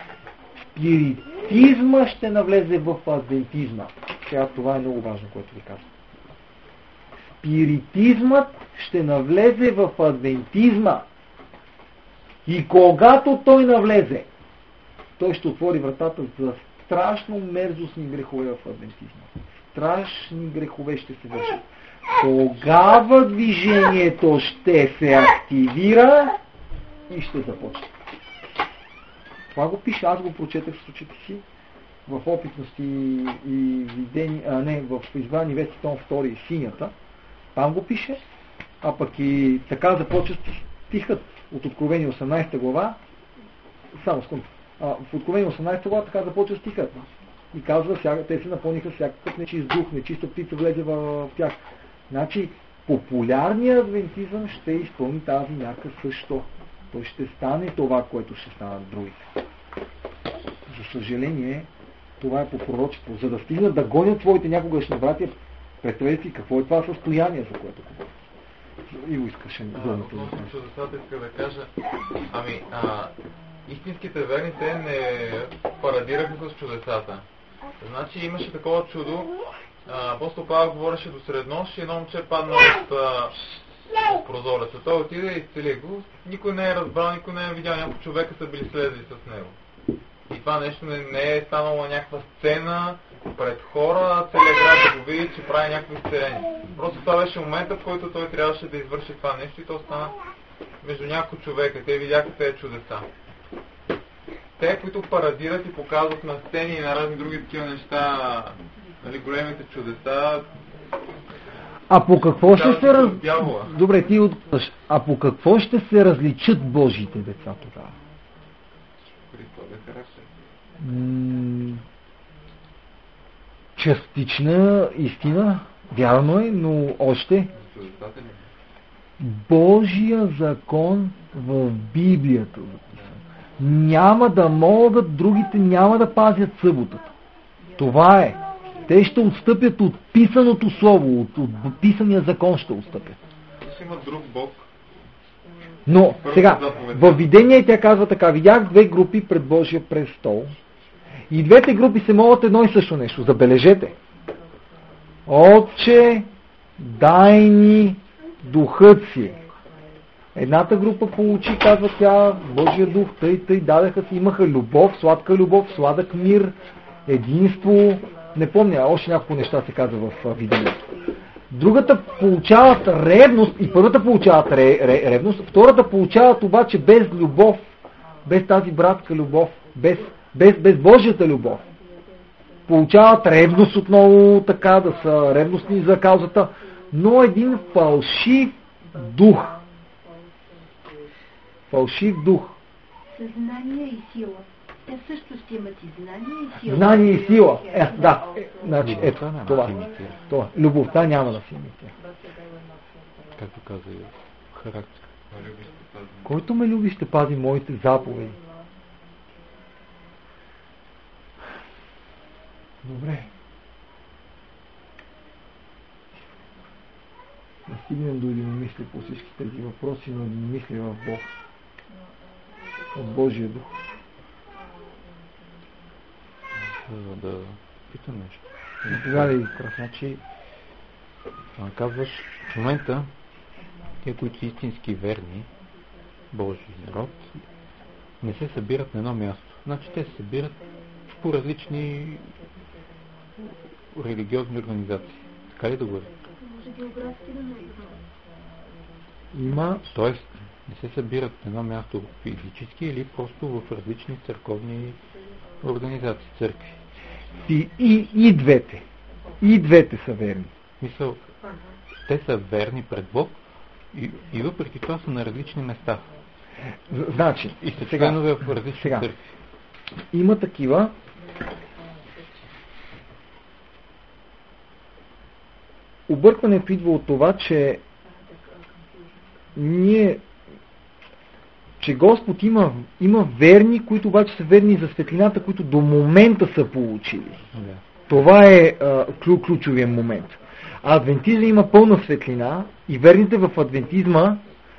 Спиритизма ще навлезе в адвентизма. Сега това е много важно, което ви казвам. Спиритизмът ще навлезе в адвентизма. И когато той навлезе, той ще отвори вратата за страшно мерзостни грехове в адвентизма. Страшни грехове ще се вършат. Тогава движението ще се активира и ще започне. Това го пише, аз го прочетах с очите си в опитности и видени, в избрани вести том 2 синята. Там го пише, а пък и така започва стихът от Откровение 18 глава. Само секунда. В Откровение 18 глава така започва стихът. И казва, те се напълниха всякакъв нечист дух, нечиста птица влезе в тях. Значи, популярният адвентизъм ще изпълни тази мярка също. Той ще стане това, което ще станат другите. За съжаление, това е по пророчество. За да стигнат да гонят твоите някогашни братя, представете си какво е това състояние, за което говоря. И го искаше думата. Относно чудесата иска да кажа, истинските верни те не парадираха с чудесата. Значи имаше такова чудо, апостол Павел говореше до среднощ и едно момче падна от прозореца. Той отиде и изцели го. Никой не е разбрал, никой не е видял, няколко човека са били слезли с него. И това нещо не е станало някаква сцена пред хора, целият град да го види, че прави някакви изцеления. Просто това беше момента, в който той трябваше да извърши това нещо и то стана между няколко човека. Те видяха тези чудеса. Те, които парадират и показват на сцени и на разни други такива неща, нали, големите чудеса. А по какво ще се Добре, ти отпъш. А по какво ще се различат Божиите деца тогава? Частична истина, вярно е, но още Божия закон в Библията записан. Няма да могат, другите няма да пазят съботата. Това е. Те ще отстъпят от писаното слово, от писания закон ще отстъпят. Ще има друг Бог. Но, сега, във видение тя казва така, видях две групи пред Божия престол и двете групи се молят едно и също нещо. Забележете. Отче, дай ни духът си. Едната група получи, казва тя, Божия дух, тъй, дадаха си, имаха любов, сладък мир, единство, не помня, още няколко неща се казва в видеото. Другата получават ревност, и първата получават ревност, втората получават обаче без любов, без тази братска любов, без Божията любов. Получават ревност отново, така да са ревностни за каузата, но един фалшив дух. Фалшив дух. Съзнание и сила. Те също ще имат и знание и сила. Знание и сила. Да. Значи, ето, това. Любовта няма да се имитира. Както каза и характер. Който ме люби, ще пази моите заповеди. Добре. Не стигнем до единомислие по всички тези въпроси, но единомислие в Бог. От Божия дух. Да питам нещо. Заповядай, красачи. Казваш, в момента тия, които са истински верни, Божий народ, не се събират на едно място. Значи те се събират по различни религиозни организации. Така ли да говоря? Има... Тоест, не се събират на едно място физически или просто в различни църковни организации, църкви. И двете. И двете са верни. Мисъл, те са верни пред Бог и въпреки това са на различни места. Значи, и са членове в различни църкви. Има такива. Объркването идва от това, че Господ има верни, които обаче са верни за светлината, които до момента са получили. Да. Това е ключовия момент. А адвентизма има пълна светлина и верните в адвентизма,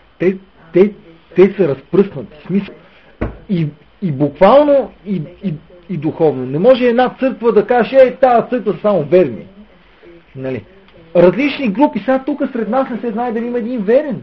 те са разпръснати. В смисъл, и буквално, и духовно. Не може една църква да каже, тази църква са само верни. Нали? Различни групи, сега тук сред нас не се знае дали има един верен.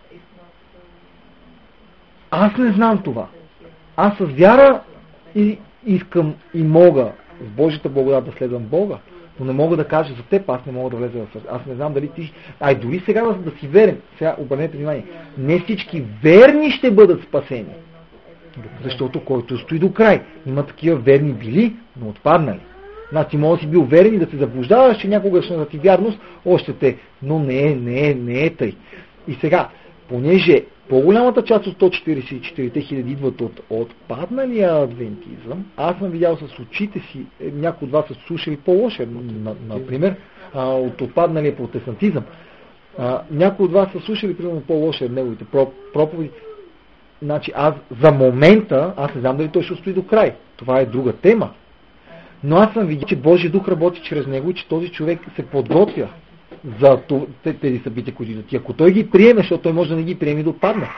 Аз не знам това. Аз с вяра искам и мога с Божията благодат да следвам Бога, но не мога да кажа за теб, аз не мога да влеза в сърце. Аз не знам дали ти... дори сега да си верен, сега обърнете внимание, не всички верни ще бъдат спасени. Защото който стои до край. Има такива верни били, но отпаднали. Значи може да си бил верен и да се заблуждаваш, че някогашната ти вярност още те, но не е тъй. И сега, понеже по-голямата част от 144 хиляди идват от отпадналия адвентизъм, аз съм видял с очите си, някои от вас са слушали по-лошо, например, от отпадналия протестантизъм. Някои от вас са слушали примерно по-лошо от неговите проповеди. Значи аз за момента, аз не знам дали той ще стои до край. Това е друга тема. Но аз съм видял, че Божия дух работи чрез него и че този човек се подготвя за тези събития, които идват. И ако той ги приеме, защото той може да не ги приеме и да отпадне.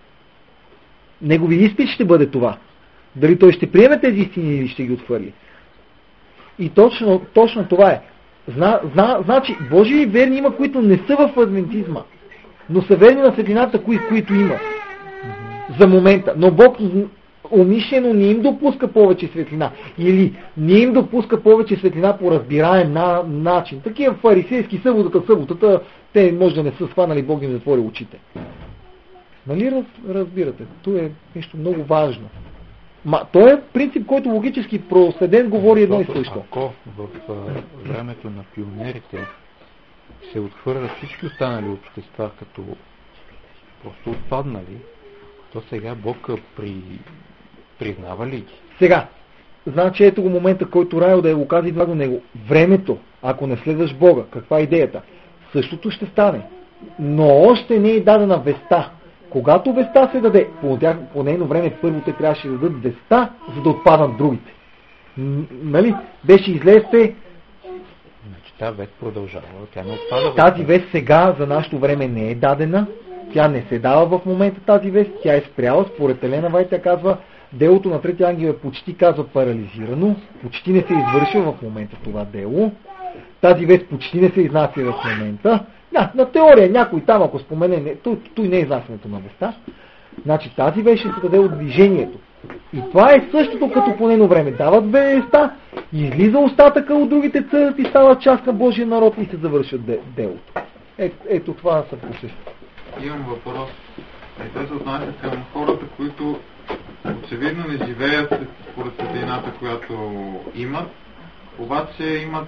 Негови изпит ще бъде това. Дали той ще приеме тези истини или ще ги отхвърли. И точно това е. Значи, Божии верни има, които не са в адвентизма, но са верни на светлината, които има. За момента. Но Бог умишлено не им допуска повече светлина. Или не им допуска повече светлина по разбираем начин. Такива фарисейски съботата, те може да не са схванали, Бог им затвори очите. Нали разбирате? Това е нещо много важно. То е принцип, който логически проследен говори едно и също. Ако в времето на пионерите се отхвърлят всички останали общества като просто отпаднали, то сега Бог признава ли ги? Сега, значи ето го момента, който Райл да го каза и до него. Времето, ако не следваш Бога, каква е идеята? Същото ще стане. Но още не е дадена веста. Когато веста се даде, по нейно време първо те трябваше да дадат веста, за да отпадат другите. Нали? Беше излезте. Значи тази вест продължава, тя не отпада. Тази вест сега за нашето време не е дадена. Тя не се дава в момента тази вест. Тя е спряла. Според Елена Вайт казва, делото на третия ангел е почти, казва, парализирано. Почти не се извършва в момента това дело. Тази вест почти не се изнася в момента. На теория някой там, ако спомене, той не е изнасянето на веста. Значи тази вест ще се даде от движението. И това е същото като по нейно време. Дават веста, излиза остатъка от другите църкви, става част на Божия народ и се завършат делото. Ето това са процеси. Имам въпрос. Той се отнася към хората, които очевидно не живеят според светлината, която имат, обаче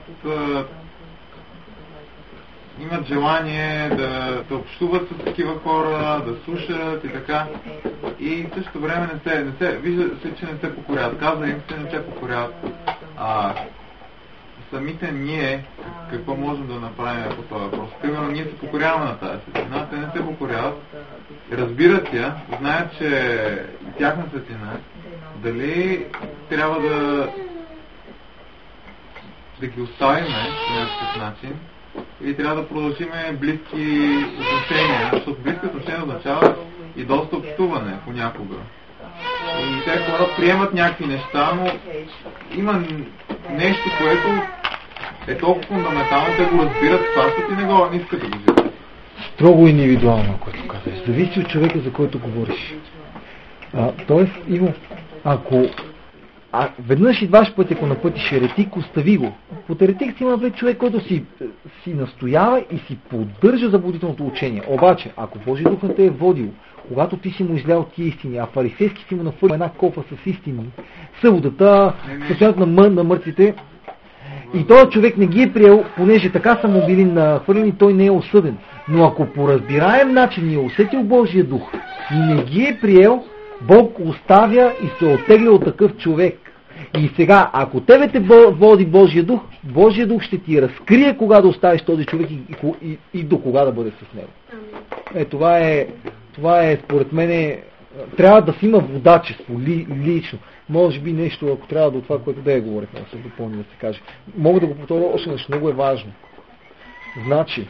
имат желание да общуват с такива хора, да слушат и така. И в същото време вижда се, че не се покоряват. Казва им се, не се покоряват. Самите ние, какво можем да направим по този въпрос? Примерно, ние се покоряваме на тази светлина, те не се покоряват, разбират я, знаят, че тяхна светлина, дали трябва да ги оставим по някакъв начин, или трябва да продължим близки отношения, защото близки отношения означава и доста общуване понякога. И те хора приемат някакви неща, но има нещо, което е толкова фундаментално, те го разбират, фащат и не искат да го взимат. Строго индивидуално, което казваш. Зависи от човека, за който говориш. Тоест, Иво, ако веднъж и дваш пъти, ако напътиш еретик, остави го. Под еретик си има пред човек, който си настоява и си поддържа заблудителното учение. Обаче, ако Божий дух не те е водил, когато ти си му излял тия истини, а фарисейски си му нафърли една кофа с истини, съботата, състоянието на мъртвите, и този човек не ги е приел, понеже така са му били нахвърлени, той не е осъден. Но ако по разбираем начин е усетил Божия дух и не ги е приел, Бог оставя и се оттегля от такъв човек. И сега, ако тебе те води Божия дух ще ти разкрие кога да оставиш този човек и до кога да бъдеш с него. Това е според мен, трябва да си има водачество, лично. Може би нещо, ако трябва до това, което да я говорихме, да се допълни да се каже. Мога да го повторя още нещо, много е важно. Значи,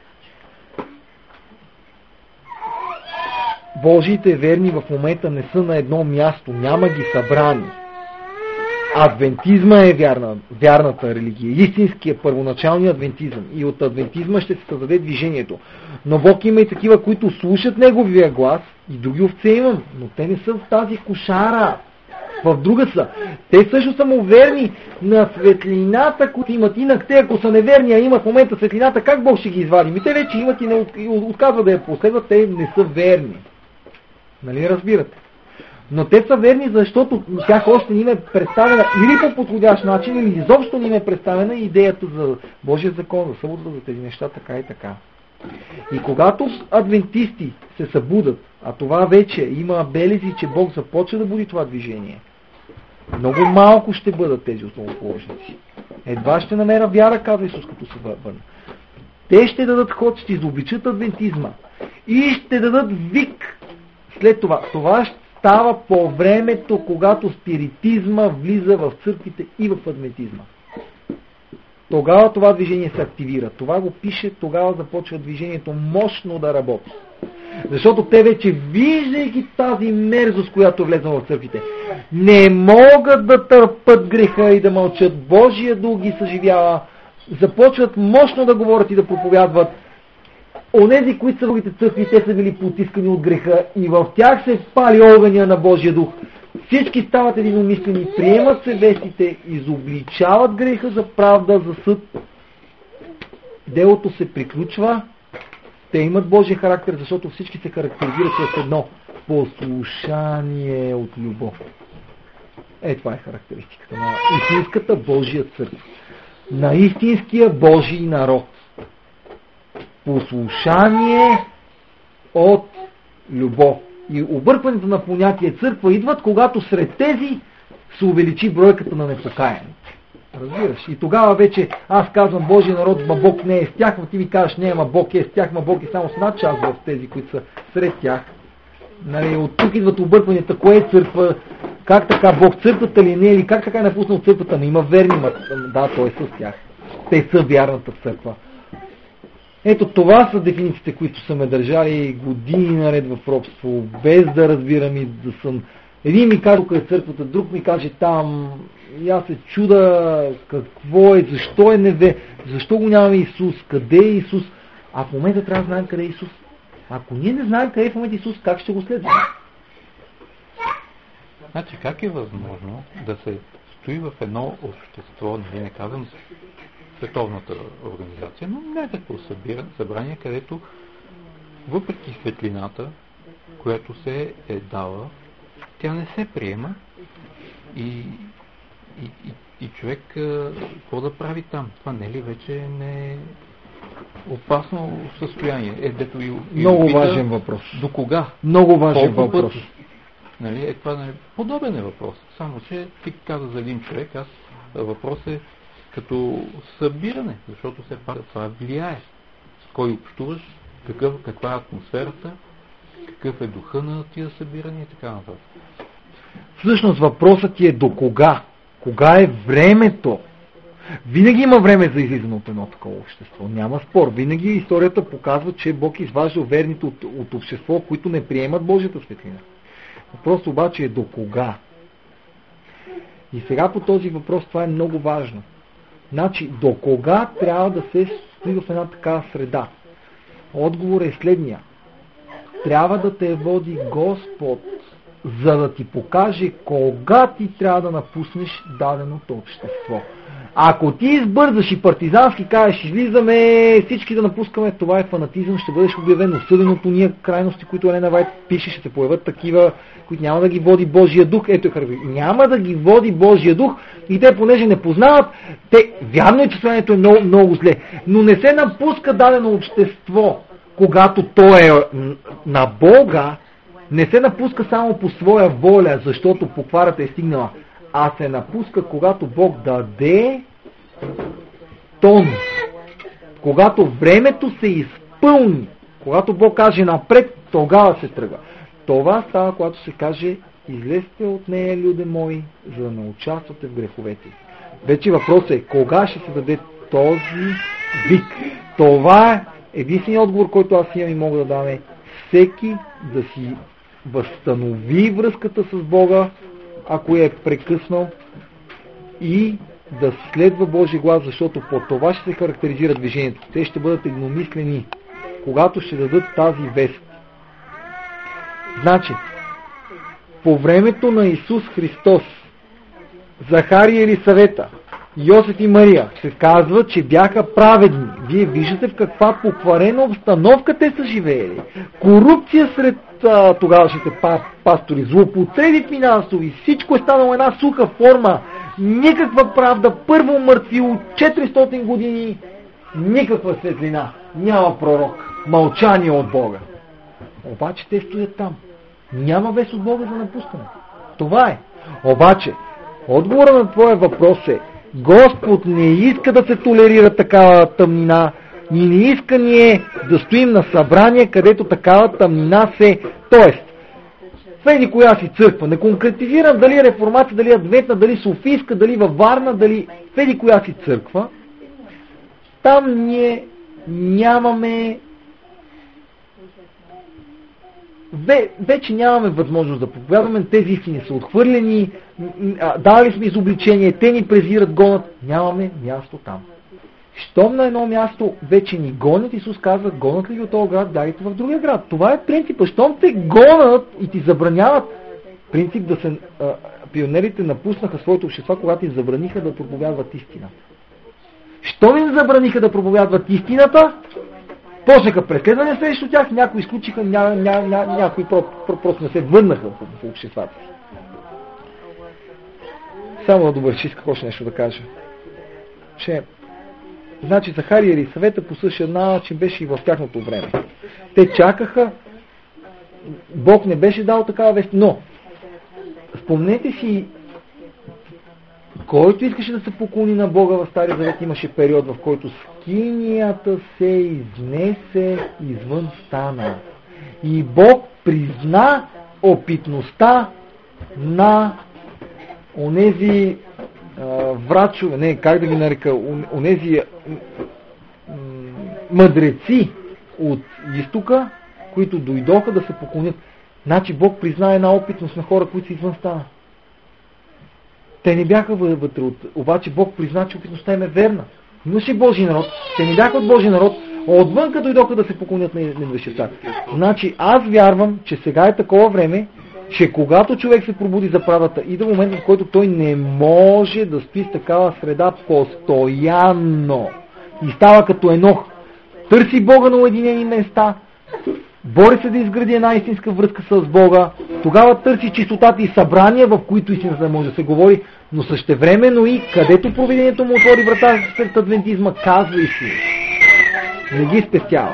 Божиите верни в момента не са на едно място, няма ги събрани. Адвентизма е вярната религия, истинският първоначалният адвентизъм. И от адвентизма ще се създаде движението. Но Бог има и такива, които слушат Неговия глас, и други овце имам, но те не са в тази кошара. В друга са. Те също са му верни на светлината, които имат. Инак те, ако са неверни, а имат в момента светлината, как Бог ще ги извади? Те вече имат и отказват да я последват, те не са верни. Нали разбирате? Но те са верни, защото тях още не им е представена или по подходящ начин, или изобщо не им е представена идеята за Божия закон, за съботата, за тези неща, така и така. И когато адвентисти се събудат, а това вече има белези, че Бог започва да буди това движение, много малко ще бъдат тези основоположници. Едва ще намеря вяра, казва Исус, като се върна. Те ще дадат ход, ще изобличат адвентизма и ще дадат вик след това. Това ще става по времето, когато спиритизма влиза в църквите и в адвентизма. Тогава това движение се активира. Това го пише, тогава започва движението мощно да работи. Защото те вече, виждайки тази мерзост, която влезна в църквите, не могат да търпят греха и да мълчат. Божия дух ги съживява. Започват мощно да говорят и да проповядват. Онези, които са в другите църкви, те са били потискани от греха и в тях се пали огъня на Божия дух. Всички стават единомислени, приемат се вестите, изобличават греха за правда, за съд. Делото се приключва, те имат Божия характер, защото всички се характеризират с едно послушание от любов. Това е характеристиката на истинската Божия църква. На истинския Божий народ. Послушание от любов. И объркването на понятие църква идват, когато сред тези се увеличи бройката на непокаяните. Разбираш? И тогава вече аз казвам Божия народ, ма Бог не е с тях, но ти ми кажеш не, ма Бог е с тях, ма Бог е само с една част в тези, които са сред тях. Нали, от тук идват объркванията, кое е църква, как така Бог църквата ли не, или как така е напуснал църквата, но има верни, да, той е с тях. Те са вярната църква. Ето това са дефинициите, които са ме държали години наред в робство, без да разбирам и да съм... Един ми каже тук е църквата, друг ми каже там, и аз се чуда какво е, защо е неве, защо го нямаме Исус, къде е Исус, а в момента трябва да знаем къде е Исус. Ако ние не знаем къде е в момента Исус, как ще го следваме? Значи как е възможно да се стои в едно общество, не казвам световната организация, но някакво събрание, където въпреки светлината, която се е дала, тя не се приема и човек какво да прави там? Това не ли вече не е опасно състояние? Дето много важен въпрос. До кога? Много важен въпрос. Нали, това нали, подобен е въпрос. Само, че ти каза за един човек, въпрос е като събиране, защото все пак това влияе. С кой общуваш, каква е атмосферата, какъв е духа на тия събирания и така нататък. Всъщност въпросът ти е до кога? Кога е времето? Винаги има време за излизане от едно такова общество. Няма спор. Винаги историята показва, че Бог изважда верните от общество, които не приемат Божията светлина. Въпросът обаче е до кога? И сега по този въпрос това е много важно. Значи, до кога трябва да се стои в една такава среда? Отговор е следния. Трябва да те води Господ, за да ти покаже кога ти трябва да напуснеш даденото общество. Ако ти избързаш и партизански кажеш, излизаме всички да напускаме, това е фанатизъм, ще бъдеш обявен осъден от уния крайности, които Елена Вайт пише, ще се появят такива, които няма да ги води Божия дух. Ето е характер. Няма да ги води Божия дух и те, понеже не познават, те, вярно е, че състоянието е много, много зле, но не се напуска дадено общество, когато то е на Бога, не се напуска само по своя воля, защото покварата е стигнала, а се напуска, когато Бог даде тон, когато времето се изпълни, когато Бог каже напред, тогава се тръгва. Това става, когато се каже, излезте от нея, люде мои, за да не участвате в греховете. Вече въпросът е, кога ще се даде този вик? Това е единственият отговор, който аз имам и мога да дам, е всеки да си възстанови връзката с Бога, ако е прекъснал, и да следва Божия глас, защото по това ще се характеризира движението. Те ще бъдат едномислени, когато ще дадат тази вест. Значи, по времето на Исус Христос, Захария и Елисавета, Йосиф и Мария, се казва, че бяха праведни. Вие виждате в каква покварена обстановка те са живеели. Корупция сред тогавашните пастори, злоупотреби финансови, всичко е станало една суха форма, никаква правда, първо мъртвило, 400 години, никаква светлина, няма пророк, мълчание от Бога. Обаче те стоят там. Няма вест от Бога за напускане. Това е. Обаче, отговорът на твоя въпрос е, Господ не иска да се толерира такава тъмнина и не иска ние да стоим на събрание, където такава тъмнина се... Тоест, в еди коя си църква, не конкретизирам дали е реформация, дали е адвентна, дали софийска, дали във Варна, дали в еди коя си църква, там ние нямаме... Вече нямаме възможност да проповядваме, тези истини са отхвърлени, дали сме изобличение, те ни презират, гонят, нямаме място там. Щом на едно място вече ни гонят, Исус казва, гонят ли ви от този град, дайте в другия град. Това е принципът. Щом те гонят и ти забраняват, принцип да се... пионерите напуснаха своето общество, когато им забраниха да проповядват истина. Щом им забраниха да проповядват истината, почнаха преследване срещу тях, някои изключиха, някои просто не се върнаха в обществата. Само да довърши, исках още нещо да кажа. Че, значи Захария и Елисавета по същия начин беше и в тяхното време. Те чакаха, Бог не беше дал такава вест, но спомнете си, който искаше да се поклони на Бога в Стария Завет, имаше период, в който скинията се изнесе извън стана. И Бог призна опитността на онези врачове, не, как да ги нарека, онези мъдреци от изтока, които дойдоха да се поклонят. Значи Бог призна една опитност на хора, които са извън стана. Те не бяха вътре, обаче Бог призна, че опитността им е верна. Имаше Божий народ, те не бяха от Божий народ, отвънка дойдоха да се поклонят на небесата. Значи аз вярвам, че сега е такова време, че когато човек се пробуди за правата, идва момент, в който той не може да стои с такава среда постоянно. И става като Енох. Търси Бога на уединени места, бори се да изгради една истинска връзка с Бога, тогава търси чистотата и събрания, в които истината може да се говори, но същевременно и където провидението му отвори врата сред адвентизма, казва истина. Не ги спестява.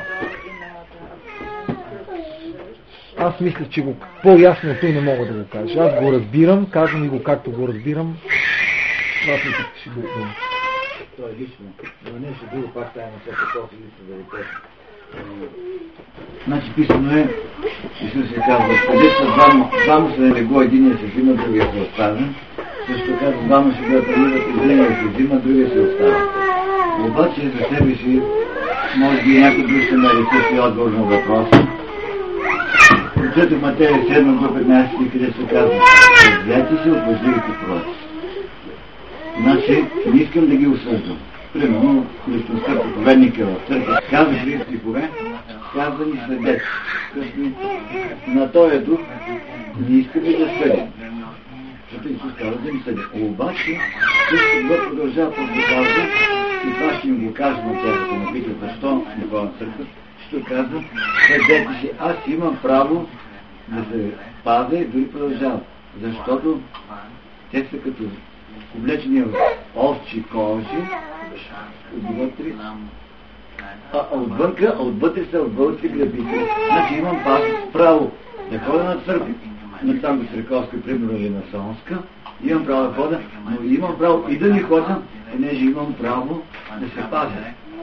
Аз мисля, че го по-ясно той не мога да го кажа. Аз го разбирам, казвам и го както го разбирам. Аз мисля, че ще го думам. Това е лично. Но нещо друго пак става на всяка този лично да рече. Значи писано е, Исус се казва, където са двама се налегло, единия се взима, другия се оставя. Също казва, двама ще бъдат наливат, единия се взима, другия се оставя. Обаче за себе си, може би някой друг ще нарече си отговор на въпроса. Прочето в Матея 7 до 15, къде се казва, взяйте се от лъжливите пророци. Значи, не искам да ги осъждам. Примерно, личността проповедника в църква каза Христо Пове, каза ни следец. На този дух не искаме да съдим. Защото Исус каза да ни съдим. Обаче, също това продължава да казва, и това ще им го кажа на тях, ако ме питат защо не ходя на църква, ще казва, следете си, аз имам право да се пазя и дори продължава. Защото те са като облечени в овчи кожи, отвътре, отвътре са от български грабители. Значи имам право да ходя на църква, на там до Срековска, примерно, или на Солнска, имам право да ходя, но имам право и да не ходя, понеже имам право да се пазя.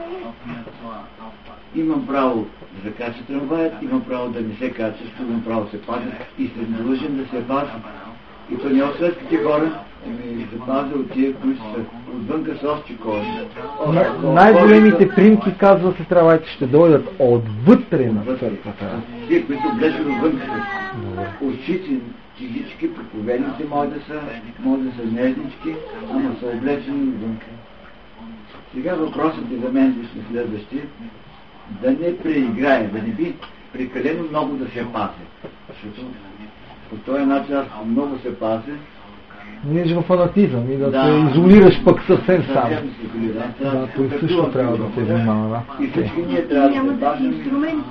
Имам право да се кача трамваят, имам право да не се кача, защото имам право да се пазя и се длъжен да се пазя. И то не от светските хора, ами запазя от тия, които са отвънка с овчи кожи. Най-големите примки, казва се, трамваите ще дойдат отвътре на църквата. Тие, които облечат отвънка с очици, чигички, проповедници могат да са нежнички, ама са облечени отвънка. Сега въпросът е за мен лично следващи, да не преиграе, да не би прекалено много да се пази. Защото по този начин аз много се пазя. Минеш в фанатизъм и да се изолираш пък съвсем сам. Да, той също трябва да се внимава. И всички ние трябва да се пазим.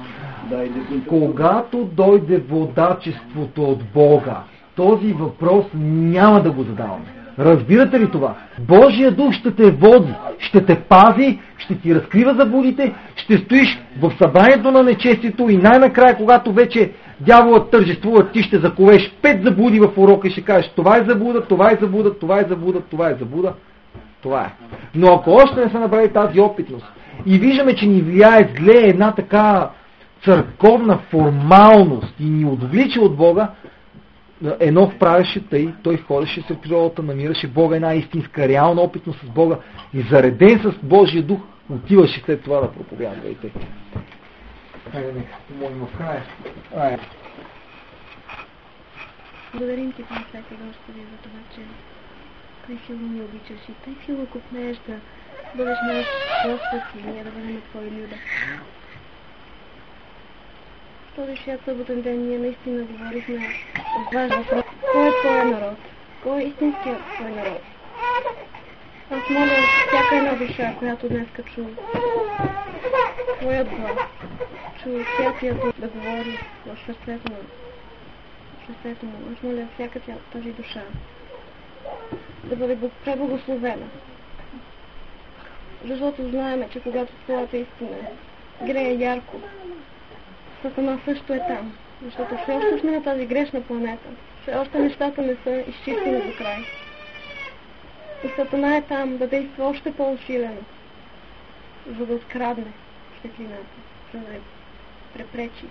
Когато дойде водачеството от Бога, този въпрос няма да го задаваме. Разбирате ли това? Божия дух ще те води, ще те пази, ще ти разкрива заблудите, ще стоиш в събранието на нечестието и най-накрая, когато вече дяволът тържествува, ти ще заковеш 5 заблуди в урока и ще кажеш: това е заблуда, това е заблуда, това е заблуда, това е заблуда. Това е. Но ако още не са направили тази опитност и виждаме, че ни влияе зле една така църковна формалност и ни отвлича от Бога, Енох правеше тъй, той ходеше се в природата, намираше Бога, една истинска, реална опитност с Бога и зареден с Божия дух, отиваше след това да проповядва и тъй. Хайде, нека помолим в края. Благодарим ти, Святи Господи, за това, че Тъй силно ни обичаш и Тъй силно купнееш да бъдеш наш Господ и ние да бъдем Твои люда. В този свят съботен ден ние наистина говорихме от важен въпрос. Кой е Твоя народ? Кой е истинският Твой народ? Аз моля всяка една душа, която днеска чу Твоят глас, чу Святия Дух да говори в сърцето му. Аз моля всяка тази душа да бъде преблагословена. Защото знаеме, че когато Твоята истина грее ярко, Сатана също е там. Защото все още сме на тази грешна планета. Все още нещата не са изчистени до край. И Сатана е там да действа още по-усилено, за да открадне светлината, за да я препречи.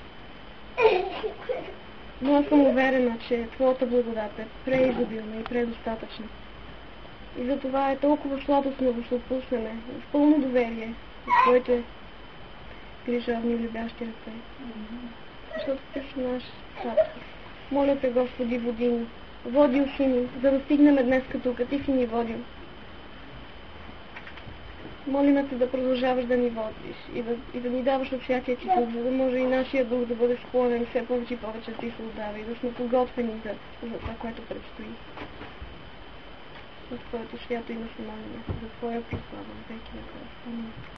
Но аз съм уверена, че Твоята благодат е преизобилна и предостатъчна. И затова е толкова сладостно да се отпуснеме в пълно доверие в Твоите грижовни и любящи ръце. Защото Ти си наш Татко. Моля Те, Господи, води ни, води уши ни, за да стигнем днес като Ти си ни водил. Молим Те да продължаваш да ни водиш и да ни даваш от всякия Ти дух, за да може и нашия дух да бъде склонен все повече и повече Ти се отдава и да сме подготвени за това, което предстои. За Твоето свято име се молим, за Твоя прослава, веки на Твоя. Амин.